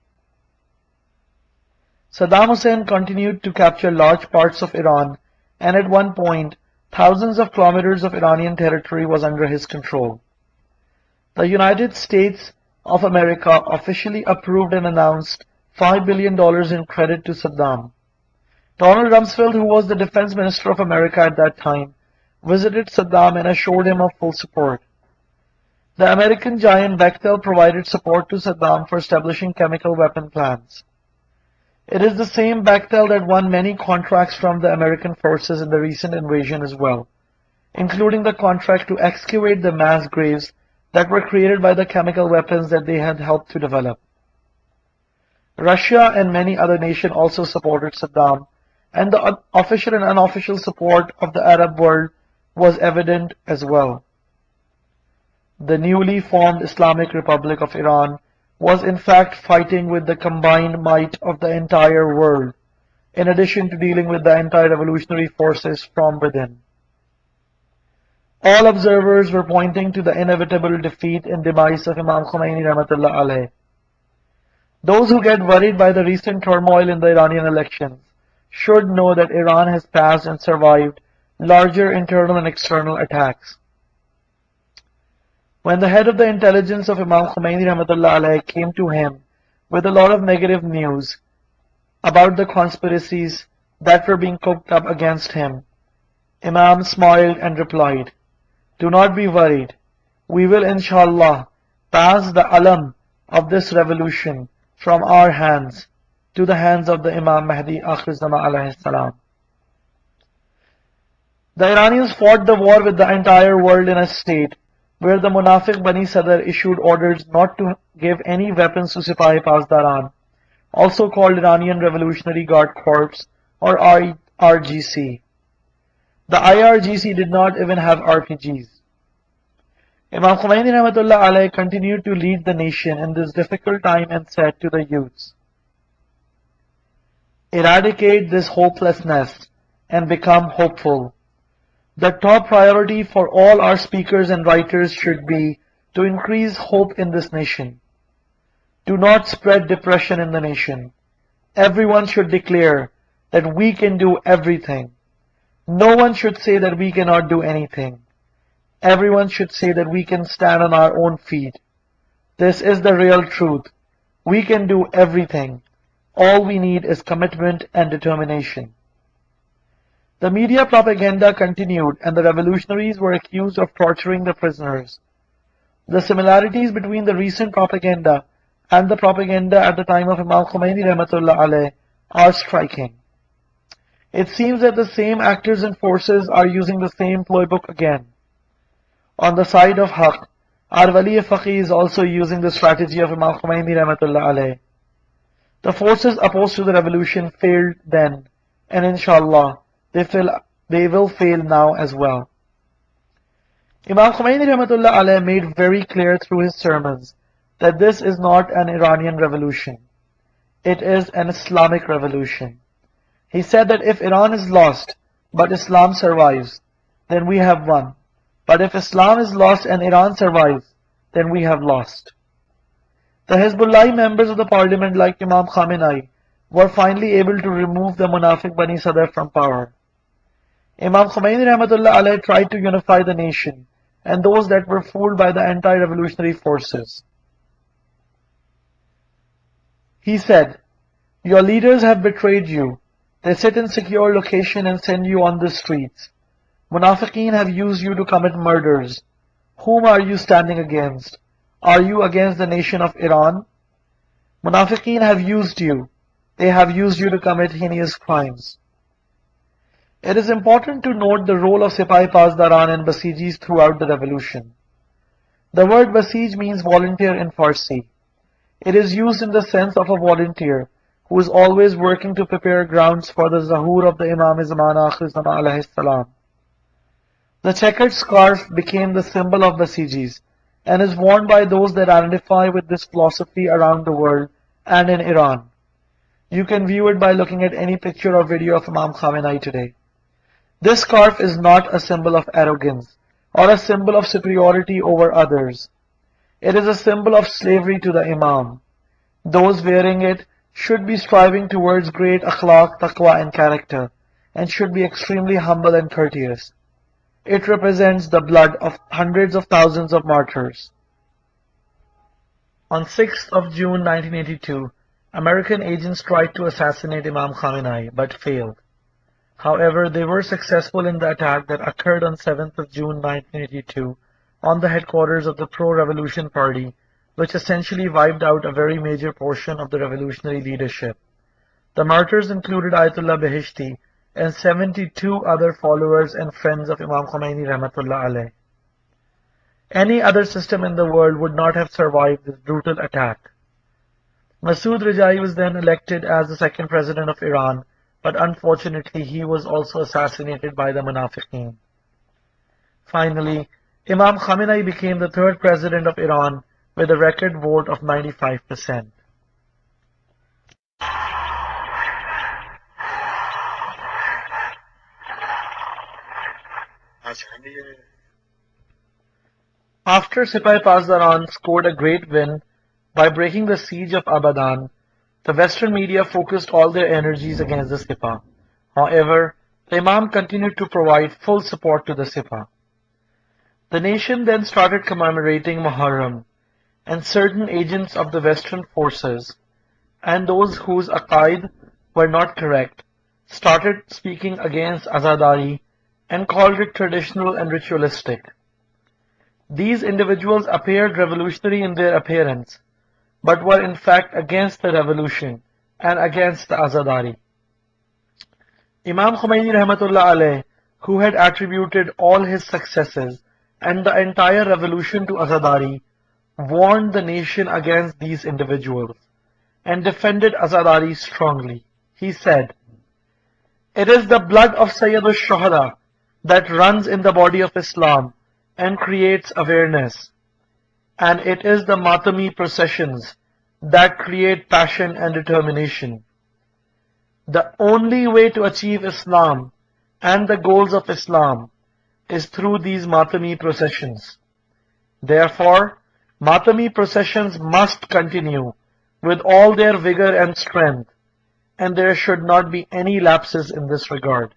Saddam Hussein continued to capture large parts of Iran, and at one point, thousands of kilometers of Iranian territory was under his control. The United States of America officially approved and announced five billion dollars in credit to Saddam. Donald Rumsfeld, who was the defense minister of America at that time, visited Saddam and assured him of full support. The American giant Bechtel provided support to Saddam for establishing chemical weapon plants. It is the same Bechtel that won many contracts from the American forces in the recent invasion as well, including the contract to excavate the mass graves that were created by the chemical weapons that they had helped to develop. Russia and many other nations also supported Saddam, and the official and unofficial support of the Arab world was evident as well. The newly formed Islamic Republic of Iran was in fact fighting with the combined might of the entire world, in addition to dealing with the anti-revolutionary forces from within. All observers were pointing to the inevitable defeat and demise of Imam Khomeini Rahmatullah alayhi. Those who get worried by the recent turmoil in the Iranian elections should know that Iran has passed and survived larger internal and external attacks. When the head of the intelligence of Imam Khomeini Rahmatullah alayhi came to him with a lot of negative news about the conspiracies that were being cooked up against him, Imam smiled and replied, "Do not be worried. We will inshallah pass the alam of this revolution from our hands to the hands of the Imam Mahdi Akhir Zaman alayhi salam." The Iranians fought the war with the entire world in a state where the Munafiq Bani Sadr issued orders not to give any weapons to Sipahi Pasdaran, also called Iranian Revolutionary Guard Corps or I R G C. The I R G C did not even have R P Gs. Imam Khomeini Rahmatullah Alayh continued to lead the nation in this difficult time and said to the youths, eradicate this hopelessness and become hopeful. The top priority for all our speakers and writers should be to increase hope in this nation. Do not spread depression in the nation. Everyone should declare that we can do everything. No one should say that we cannot do anything. Everyone should say that we can stand on our own feet. This is the real truth. We can do everything. All we need is commitment and determination. The media propaganda continued and the revolutionaries were accused of torturing the prisoners. The similarities between the recent propaganda and the propaganda at the time of Imam Khomeini Rahmatullah Alayh are striking. It seems that the same actors and forces are using the same playbook again. On the side of Haqq, our Wali Faqih is also using the strategy of Imam Khomeini Rahmatullah Alayh. The forces opposed to the revolution failed then, and inshallah, they, fail, they will fail now as well. Imam Khomeini Rahmatullah Alayh made very clear through his sermons that this is not an Iranian revolution. It is an Islamic revolution. He said that if Iran is lost, but Islam survives, then we have won. But if Islam is lost and Iran survives, then we have lost. The Hezbollah members of the parliament like Imam Khamenei were finally able to remove the Munafiq Bani Sadr from power. Imam Khomeini Rahmatullah Alayh tried to unify the nation and those that were fooled by the anti-revolutionary forces. He said, your leaders have betrayed you. They sit in secure location and send you on the streets. Munafiqeen have used you to commit murders. Whom are you standing against? Are you against the nation of Iran? Munafiqeen have used you. They have used you to commit heinous crimes. It is important to note the role of Sipahi Pasdaran and Basijis throughout the revolution. The word Basij means volunteer in Farsi. It is used in the sense of a volunteer who is always working to prepare grounds for the Zahur of the Imam Zaman Akhir Zaman alayhi salam. The checkered scarf became the symbol of Basijis and is worn by those that identify with this philosophy around the world and in Iran. You can view it by looking at any picture or video of Imam Khamenei today. This scarf is not a symbol of arrogance or a symbol of superiority over others. It is a symbol of slavery to the Imam. Those wearing it should be striving towards great akhlaq, taqwa and character, and should be extremely humble and courteous. It represents the blood of hundreds of thousands of martyrs. On sixth of June nineteen eighty-two, American agents tried to assassinate Imam Khamenei, but failed. However, they were successful in the attack that occurred on seventh of June nineteen eighty-two on the headquarters of the pro-revolution party, which essentially wiped out a very major portion of the revolutionary leadership. The martyrs included Ayatollah Beheshti and seventy-two other followers and friends of Imam Khomeini Rahmatullah Alayh. Any other system in the world would not have survived this brutal attack. Masood Rajai was then elected as the second president of Iran, but unfortunately he was also assassinated by the Munafiqeen. Finally, Imam Khamenei became the third president of Iran with a record vote of ninety-five percent. After Sipahi Pasdaran scored a great win by breaking the siege of Abadan, the Western media focused all their energies against the Sipah. However, the Imam continued to provide full support to the Sipah. The nation then started commemorating Muharram, and certain agents of the Western forces, and those whose aqaid were not correct, started speaking against Azadari and called it traditional and ritualistic. These individuals appeared revolutionary in their appearance, but were in fact against the revolution and against the Azadari. Imam Khomeini Rahmatullah Alayh, who had attributed all his successes and the entire revolution to Azadari warned the nation against these individuals and defended Azadari strongly. He said, "It is the blood of Sayyid al-Shuhada that runs in the body of Islam and creates awareness, and it is the Matami processions that create passion and determination. The only way to achieve Islam and the goals of Islam is through these Matami processions. Therefore, Matami processions must continue with all their vigor and strength, and there should not be any lapses in this regard."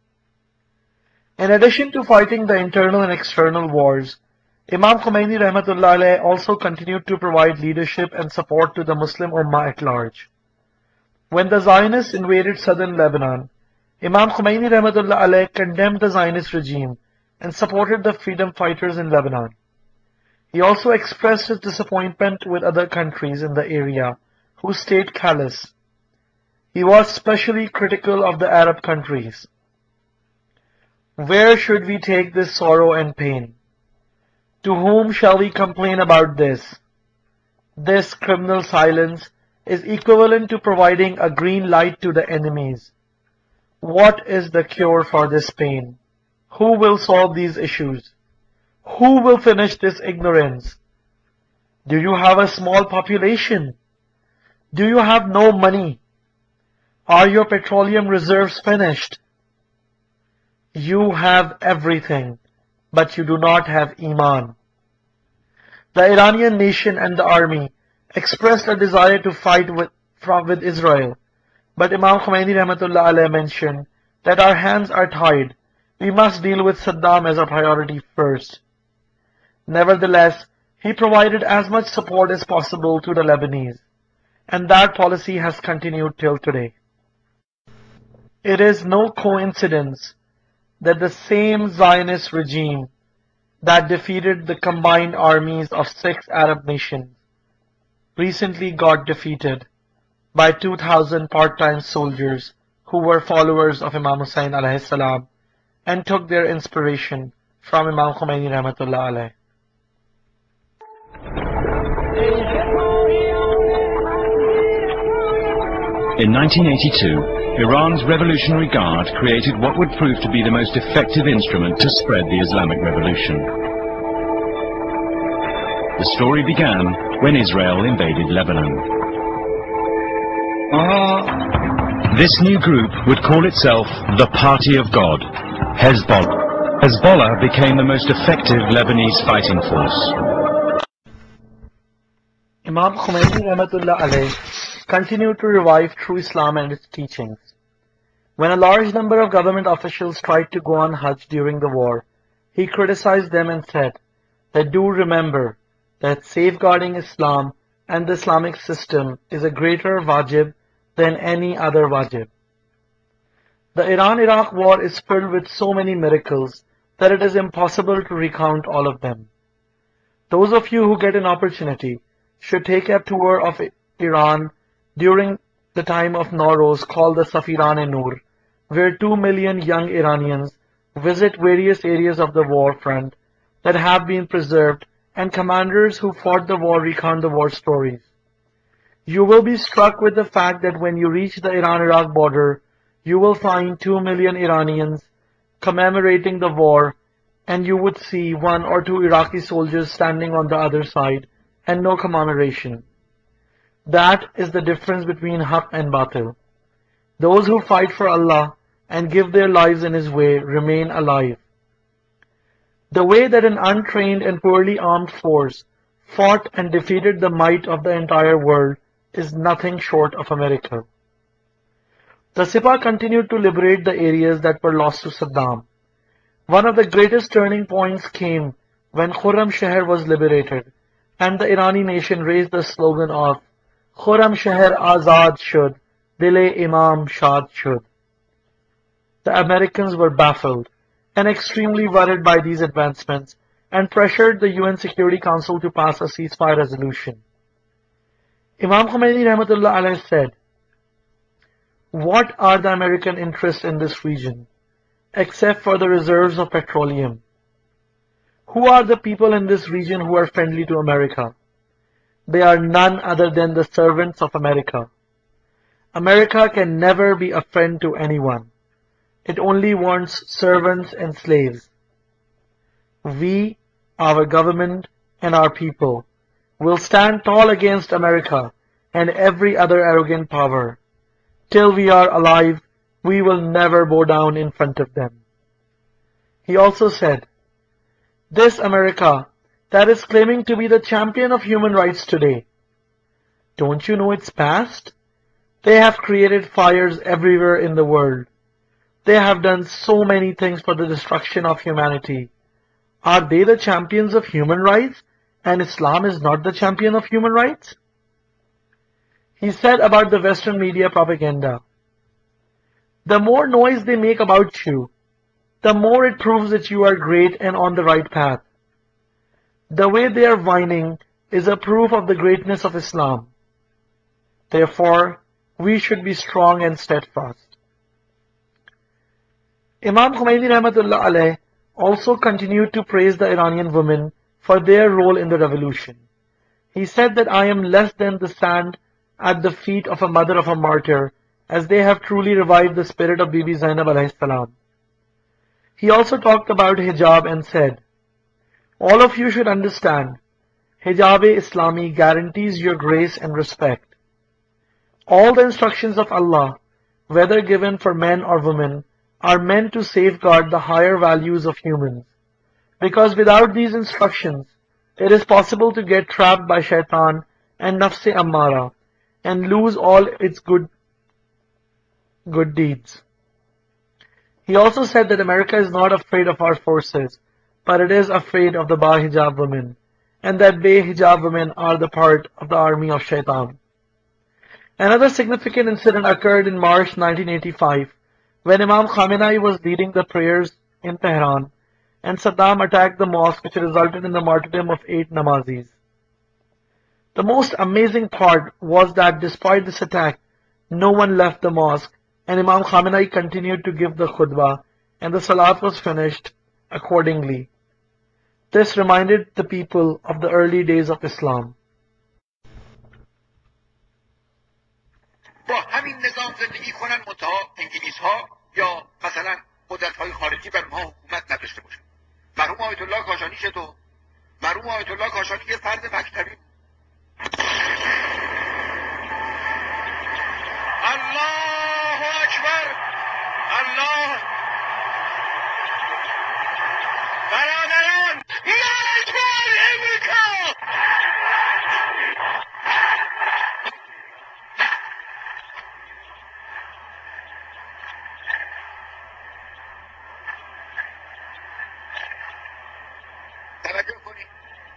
In addition to fighting the internal and external wars, Imam Khomeini Rahmatullah Alayh also continued to provide leadership and support to the Muslim Ummah at large. When the Zionists invaded southern Lebanon, Imam Khomeini Rahmatullah Alayh condemned the Zionist regime and supported the freedom fighters in Lebanon. He also expressed his disappointment with other countries in the area who stayed callous. He was especially critical of the Arab countries. "Where should we take this sorrow and pain? To whom shall we complain about this? This criminal silence is equivalent to providing a green light to the enemies. What is the cure for this pain? Who will solve these issues? Who will finish this ignorance? Do you have a small population? Do you have no money? Are your petroleum reserves finished? You have everything, but you do not have Iman." The Iranian nation and the army expressed a desire to fight with, from, with Israel, but Imam Khomeini Rahmatullah Alayh mentioned that our hands are tied. We must deal with Saddam as a priority first. Nevertheless, he provided as much support as possible to the Lebanese, and that policy has continued till today. It is no coincidence that the same Zionist regime that defeated the combined armies of six Arab nations recently got defeated by two thousand part-time soldiers who were followers of Imam Hussein alayhi salam and took their inspiration from Imam Khomeini Rahmatullah Alayh. In nineteen eighty-two, Iran's Revolutionary Guard created what would prove to be the most effective instrument to spread the Islamic Revolution. The story began when Israel invaded Lebanon. This new group would call itself the Party of God, Hezbollah. Hezbollah became the most effective Lebanese fighting force. Imam Khomeini Rahmatullah Alayh continued to revive true Islam and its teachings. When a large number of government officials tried to go on Hajj during the war, he criticized them and said that do remember that safeguarding Islam and the Islamic system is a greater wajib than any other wajib. The Iran-Iraq war is filled with so many miracles that it is impossible to recount all of them. Those of you who get an opportunity should take a tour of Iran during the time of Nowruz called the Safiran-e-Nur, where two million young Iranians visit various areas of the war front that have been preserved, and commanders who fought the war recount the war stories. You will be struck with the fact that when you reach the Iran-Iraq border, you will find two million Iranians commemorating the war, and you would see one or two Iraqi soldiers standing on the other side, and no commemoration. That is the difference between Haqq and Batil. Those who fight for Allah and give their lives in His way remain alive. The way that an untrained and poorly armed force fought and defeated the might of the entire world is nothing short of a miracle. The Sipah continued to liberate the areas that were lost to Saddam. One of the greatest turning points came when Khurram Shahar was liberated, and the Irani nation raised the slogan of Khurram Shahar Azad Shud, Dile Imam Shad Shud. The Americans were baffled and extremely worried by these advancements and pressured the U N Security Council to pass a ceasefire resolution. Imam Khomeini Rahmatullah Alayh said, "What are the American interests in this region, except for the reserves of petroleum? Who are the people in this region who are friendly to America? They are none other than the servants of America. America can never be a friend to anyone. It only wants servants and slaves. We, our government, and our people will stand tall against America and every other arrogant power. Till we are alive, we will never bow down in front of them. He also said, this America that is claiming to be the champion of human rights today, don't you know its past? They have created fires everywhere in the world. They have done so many things for the destruction of humanity. Are they the champions of human rights, and Islam is not the champion of human rights? He said about the Western media propaganda, the more noise they make about you, the more it proves that you are great and on the right path. The way they are whining is a proof of the greatness of Islam. Therefore, we should be strong and steadfast. Imam Khomeini Rahmatullah Alayh also continued to praise the Iranian women for their role in the revolution. He said that I am less than the sand at the feet of a mother of a martyr, as they have truly revived the spirit of Bibi Zainab alayhi salam. He also talked about hijab and said, all of you should understand, hijab-e-Islami guarantees your grace and respect. All the instructions of Allah, whether given for men or women, are meant to safeguard the higher values of humans. Because without these instructions, it is possible to get trapped by shaitan and nafs-e ammara and lose all its good, good deeds. He also said that America is not afraid of our forces, but it is afraid of the Ba-Hijab women, and that Be-Hijab women are the part of the army of shaitan. Another significant incident occurred in March nineteen eighty-five, when Imam Khamenei was leading the prayers in Tehran, and Saddam attacked the mosque, which resulted in the martyrdom of eight Namazis. The most amazing part was that despite this attack, no one left the mosque, and Imam Khamenei continued to give the khutbah, and the salat was finished accordingly. This reminded the people of the early days of Islam. با همین نظام زندگی کنن منتها انگلیس ها یا مثلا قدرت های خارجی بر ما حکومت نداشته باشن. مرحوم آیت الله کاشانی چطور؟ مرحوم آیت الله کاشانی یه فرد مکتبی. الله اکبر، الله. برادران، یادگار امریکا. توجه کنید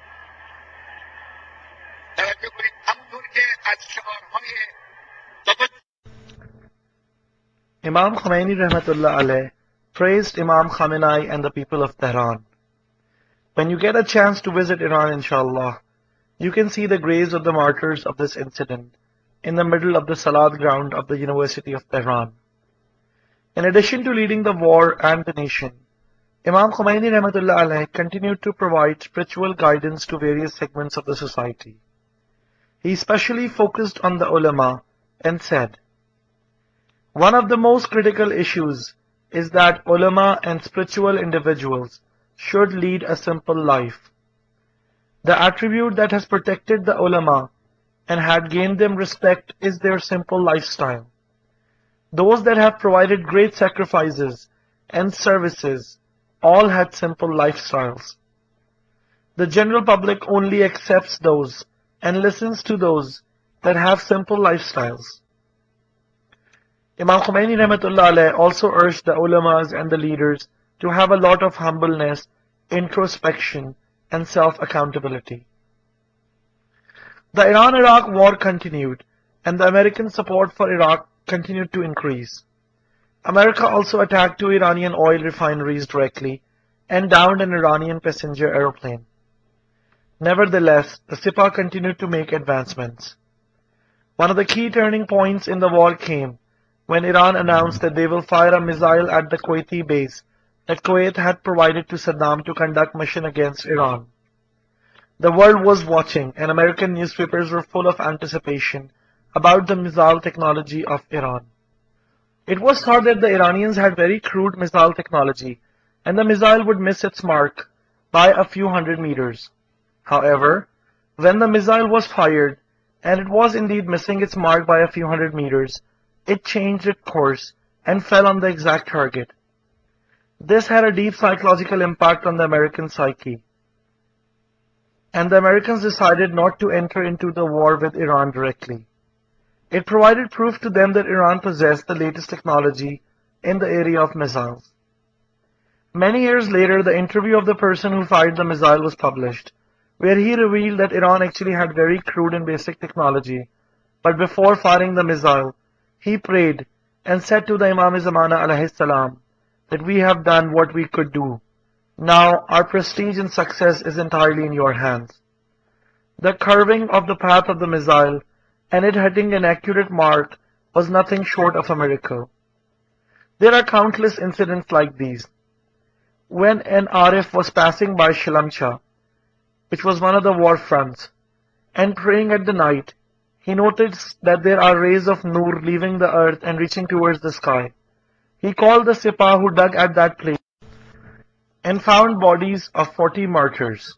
توجه کنید همونطور که از شعارهای Imam Khomeini Rahmatullah Alayh praised Imam Khamenei and the people of Tehran. When you get a chance to visit Iran, inshallah, you can see the graves of the martyrs of this incident in the middle of the Salat ground of the University of Tehran. In addition to leading the war and the nation, Imam Khomeini Rahmatullah Alayh continued to provide spiritual guidance to various segments of the society. He especially focused on the ulama and said, one of the most critical issues is that ulama and spiritual individuals should lead a simple life. The attribute that has protected the ulama and had gained them respect is their simple lifestyle. Those that have provided great sacrifices and services all had simple lifestyles. The general public only accepts those and listens to those that have simple lifestyles. Imam Khomeini Rahmatullah Alayh also urged the ulamas and the leaders to have a lot of humbleness, introspection, and self-accountability. The Iran-Iraq war continued, and the American support for Iraq continued to increase. America also attacked two Iranian oil refineries directly and downed an Iranian passenger aeroplane. Nevertheless, the Sepah continued to make advancements. One of the key turning points in the war came when Iran announced that they will fire a missile at the Kuwaiti base that Kuwait had provided to Saddam to conduct mission against Iran. The world was watching, and American newspapers were full of anticipation about the missile technology of Iran. It was thought that the Iranians had very crude missile technology, and the missile would miss its mark by a few hundred meters. However, when the missile was fired, and it was indeed missing its mark by a few hundred meters, it changed its course and fell on the exact target. This had a deep psychological impact on the American psyche, and the Americans decided not to enter into the war with Iran directly. It provided proof to them that Iran possessed the latest technology in the area of missiles. Many years later, the interview of the person who fired the missile was published, where he revealed that Iran actually had very crude and basic technology, but before firing the missile, he prayed and said to the Imam-e-Zamana alayhi salam that we have done what we could do. Now our prestige and success is entirely in your hands. The curving of the path of the missile and it hitting an accurate mark was nothing short of a miracle. There are countless incidents like these. When an Arif was passing by Shilamcha, which was one of the war fronts, and praying at the night, he noticed that there are rays of Noor leaving the earth and reaching towards the sky. He called the Sipah who dug at that place and found bodies of forty martyrs.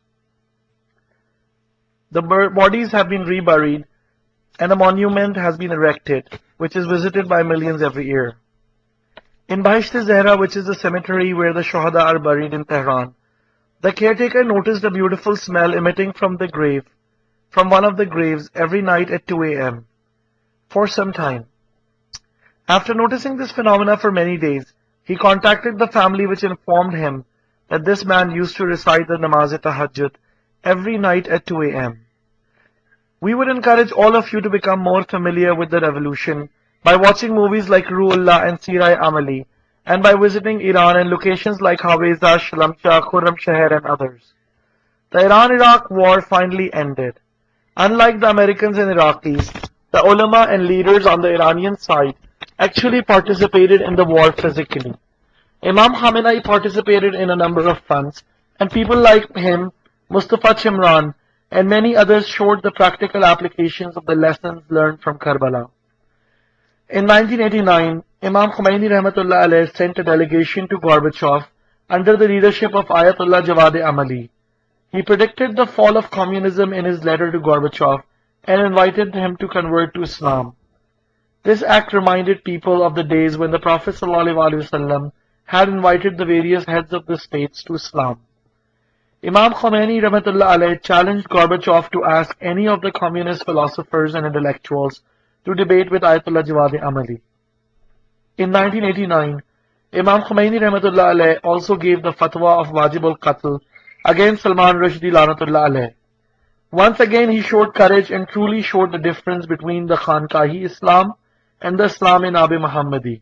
The bodies have been reburied and a monument has been erected, which is visited by millions every year. In Bahisht-e-Zehra, which is the cemetery where the Shohada are buried in Tehran, the caretaker noticed a beautiful smell emitting from the grave, from one of the graves every night at two A M for some time. After noticing this phenomena for many days, he contacted the family, which informed him that this man used to recite the Namaz-e-Tahajjud every night at two A M We would encourage all of you to become more familiar with the revolution by watching movies like Ruhullah and Sirai Amali, and by visiting Iran and locations like Haweza, Shilamcha, Khurramshahr and others. The Iran-Iraq war finally ended. Unlike the Americans and Iraqis, the ulama and leaders on the Iranian side actually participated in the war physically. Imam Khamenei participated in a number of fronts, and people like him, Mustafa Chimran, and many others showed the practical applications of the lessons learned from Karbala. In nineteen eighty-nine, Imam Khomeini Rahmatullah Alayh sent a delegation to Gorbachev under the leadership of Ayatollah Jawad Amali. He predicted the fall of communism in his letter to Gorbachev and invited him to convert to Islam. This act reminded people of the days when the Prophet ﷺ had invited the various heads of the states to Islam. Imam Khomeini Rahmatullah Alayh challenged Gorbachev to ask any of the communist philosophers and intellectuals to debate with Ayatollah Jawad Amali. In nineteen eighty-nine, Imam Khomeini Rahmatullah Alayh also gave the fatwa of Wajib al-Qatl against Salman Rushdie Lanatullah Alayh. Once again he showed courage and truly showed the difference between the Khankahi Islam and the Islam-e-Nabi Muhammadi.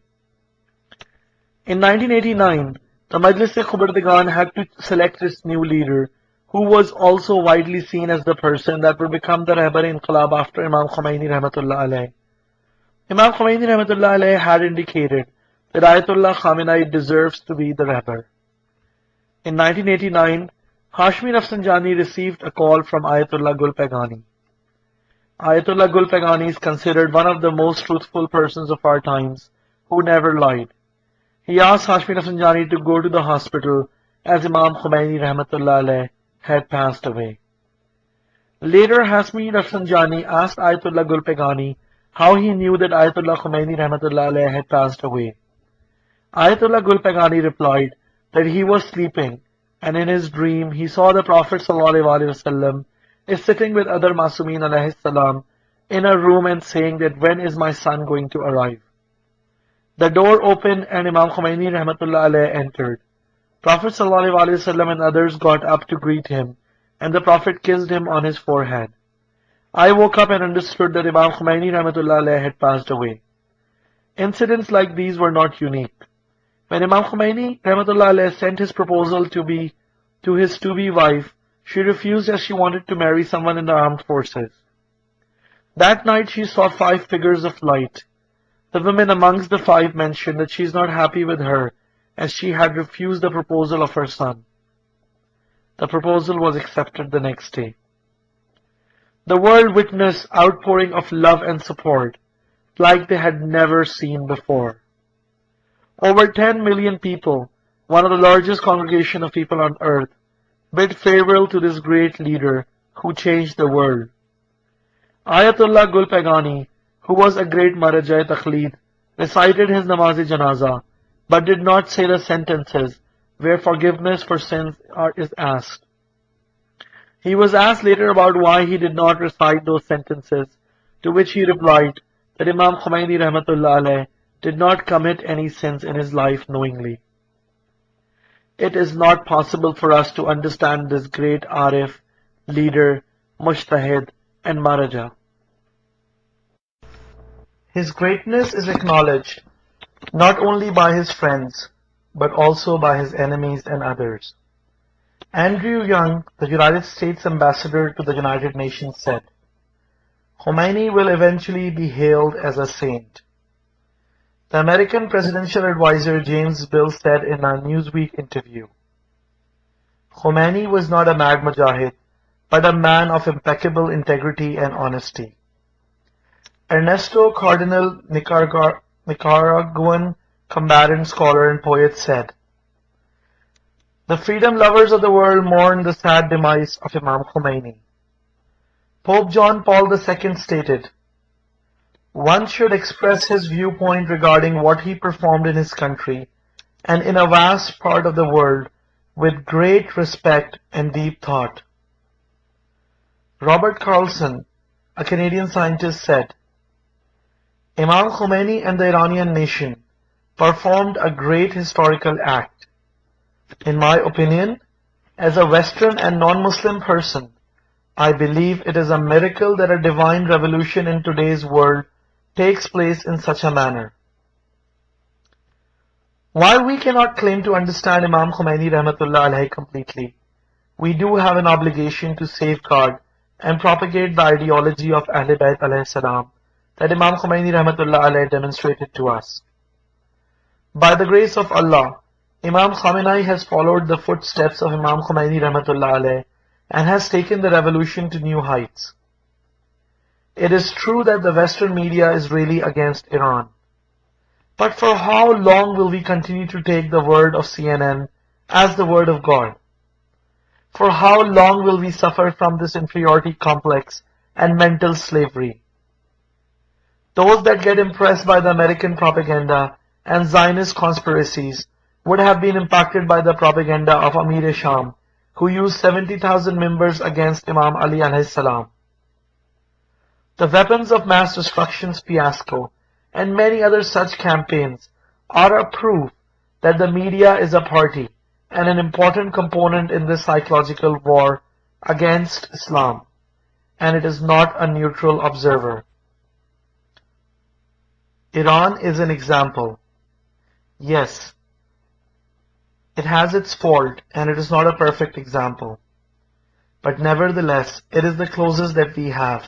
In nineteen eighty-nine, the Majlis-e-Khuburdagan had to select its new leader, who was also widely seen as the person that would become the Rehbar-e-Inqilab after Imam Khomeini Rahmatullah Alayh. Imam Khomeini Rahmatullah Alayh had indicated that Ayatollah Khamenei deserves to be the Rehbar. In nineteen eighty-nine, Hashmi Rafsanjani received a call from Ayatollah Gul Pegani. Ayatollah Gul Pegani is considered one of the most truthful persons of our times, who never lied. He asked Hashmi Rafsanjani to go to the hospital as Imam Khomeini Rahmatullah Alayh had passed away. Later, Hashmi Rafsanjani asked Ayatollah Gul Pegani how he knew that Ayatollah Khomeini Rahmatullah Alayh had passed away. Ayatollah Gul Pegani replied that he was sleeping, and in his dream he saw the Prophet ﷺ is sitting with other Masumeen alayhi salam in a room and saying that when is my son going to arrive. The door opened and Imam Khomeini Rahmatullah Alayh entered. Prophet ﷺ and others got up to greet him, and the Prophet kissed him on his forehead. I woke up and understood that Imam Khomeini Rahmatullah Alayh had passed away. Incidents like these were not unique. When Imam Khomeini Rahmatullah Alayh sent his proposal to be to his to-be wife, she refused as she wanted to marry someone in the armed forces. That night she saw five figures of light. The women amongst the five mentioned that she is not happy with her as she had refused the proposal of her son. The proposal was accepted the next day. The world witnessed outpouring of love and support like they had never seen before. Over ten million people, one of the largest congregations of people on earth, bid farewell to this great leader who changed the world. Ayatollah Gul Pegani, who was a great Marajai Taqleed, recited his Namaz-e-Janaza, but did not say the sentences where forgiveness for sins are, is asked. He was asked later about why he did not recite those sentences, to which he replied that Imam Khomeini Rahmatullah Alayh did not commit any sins in his life knowingly. It is not possible for us to understand this great Arif, leader, Mujtahid, and Maraja. His greatness is acknowledged not only by his friends, but also by his enemies and others. Andrew Young, the United States ambassador to the United Nations, said, Khomeini will eventually be hailed as a saint. The American presidential advisor James Bill said in a Newsweek interview, Khomeini was not a mad mujahid, but a man of impeccable integrity and honesty. Ernesto Cardinal, Nicaragua, Nicaraguan combatant, scholar, and poet, said, The freedom lovers of the world mourn the sad demise of Imam Khomeini. Pope John Paul the Second stated, One should express his viewpoint regarding what he performed in his country and in a vast part of the world with great respect and deep thought. Robert Carlson, a Canadian scientist, said, Imam Khomeini and the Iranian nation performed a great historical act. In my opinion, as a Western and non-Muslim person, I believe it is a miracle that a divine revolution in today's world takes place in such a manner. While we cannot claim to understand Imam Khomeini Rahmatullah Alayhi completely, we do have an obligation to safeguard and propagate the ideology of Ahl Bayt alayhi salam that Imam Khomeini Rahmatullah Alayhi demonstrated to us. By the grace of Allah, Imam Khamenei has followed the footsteps of Imam Khomeini Rahmatullah Alayhi and has taken the revolution to new heights. It is true that the Western media is really against Iran. But for how long will we continue to take the word of C N N as the word of God? For how long will we suffer from this inferiority complex and mental slavery? Those that get impressed by the American propaganda and Zionist conspiracies would have been impacted by the propaganda of Amir-e-Sham, who used seventy thousand members against Imam Ali alayhi salam. The weapons of mass destruction's fiasco and many other such campaigns are a proof that the media is a party and an important component in this psychological war against Islam, and it is not a neutral observer. Iran is an example. Yes, it has its fault and it is not a perfect example. But nevertheless, it is the closest that we have.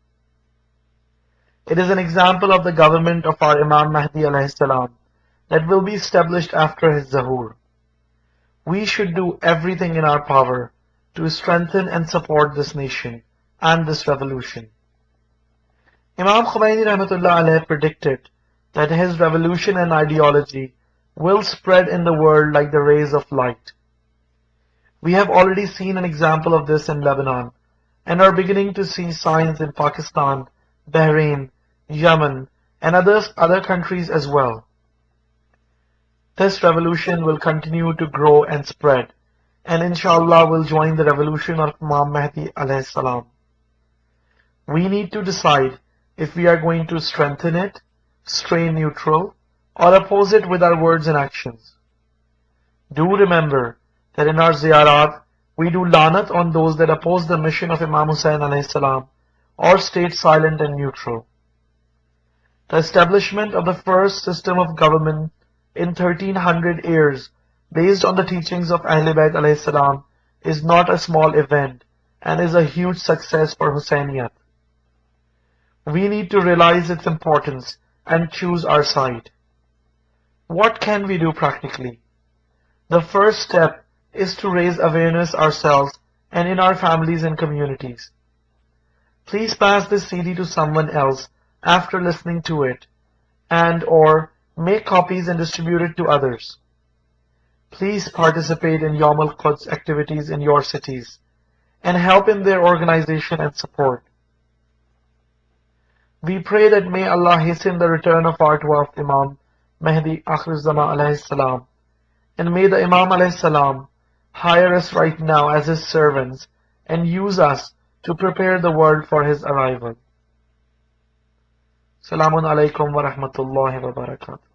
It is an example of the government of our Imam Mahdi alayhi salam that will be established after his Zahur. We should do everything in our power to strengthen and support this nation and this revolution. Imam Khomeini Rahmatullah Alayhi predicted that his revolution and ideology will spread in the world like the rays of light. We have already seen an example of this in Lebanon and are beginning to see signs in Pakistan, Bahrain, Yemen, and others, other countries as well. This revolution will continue to grow and spread, and inshallah will join the revolution of Imam Mahdi alayhi salam. We need to decide if we are going to strengthen it, stay neutral, or oppose it with our words and actions. Do remember that in our ziyarat, we do lanat on those that oppose the mission of Imam Hussain alayhi salam or stay silent and neutral. The establishment of the first system of government in thirteen hundred years based on the teachings of Ahl Bayt alayhi salam is not a small event and is a huge success for Hussainiyat. We need to realize its importance and choose our side. What can we do practically? The first step is to raise awareness ourselves and in our families and communities. Please pass this C D to someone else after listening to it, and or make copies and distribute it to others. Please participate in Yawm al-Quds activities in your cities and help in their organization and support. We pray that may Allah hasten the return of our twelfth Imam, Mahdi Akhir Zaman alayhi salam, and may the Imam alayhi salam hire us right now as his servants and use us to prepare the world for his arrival. Salamun alaykum wa rahmatullahi wa barakatuh.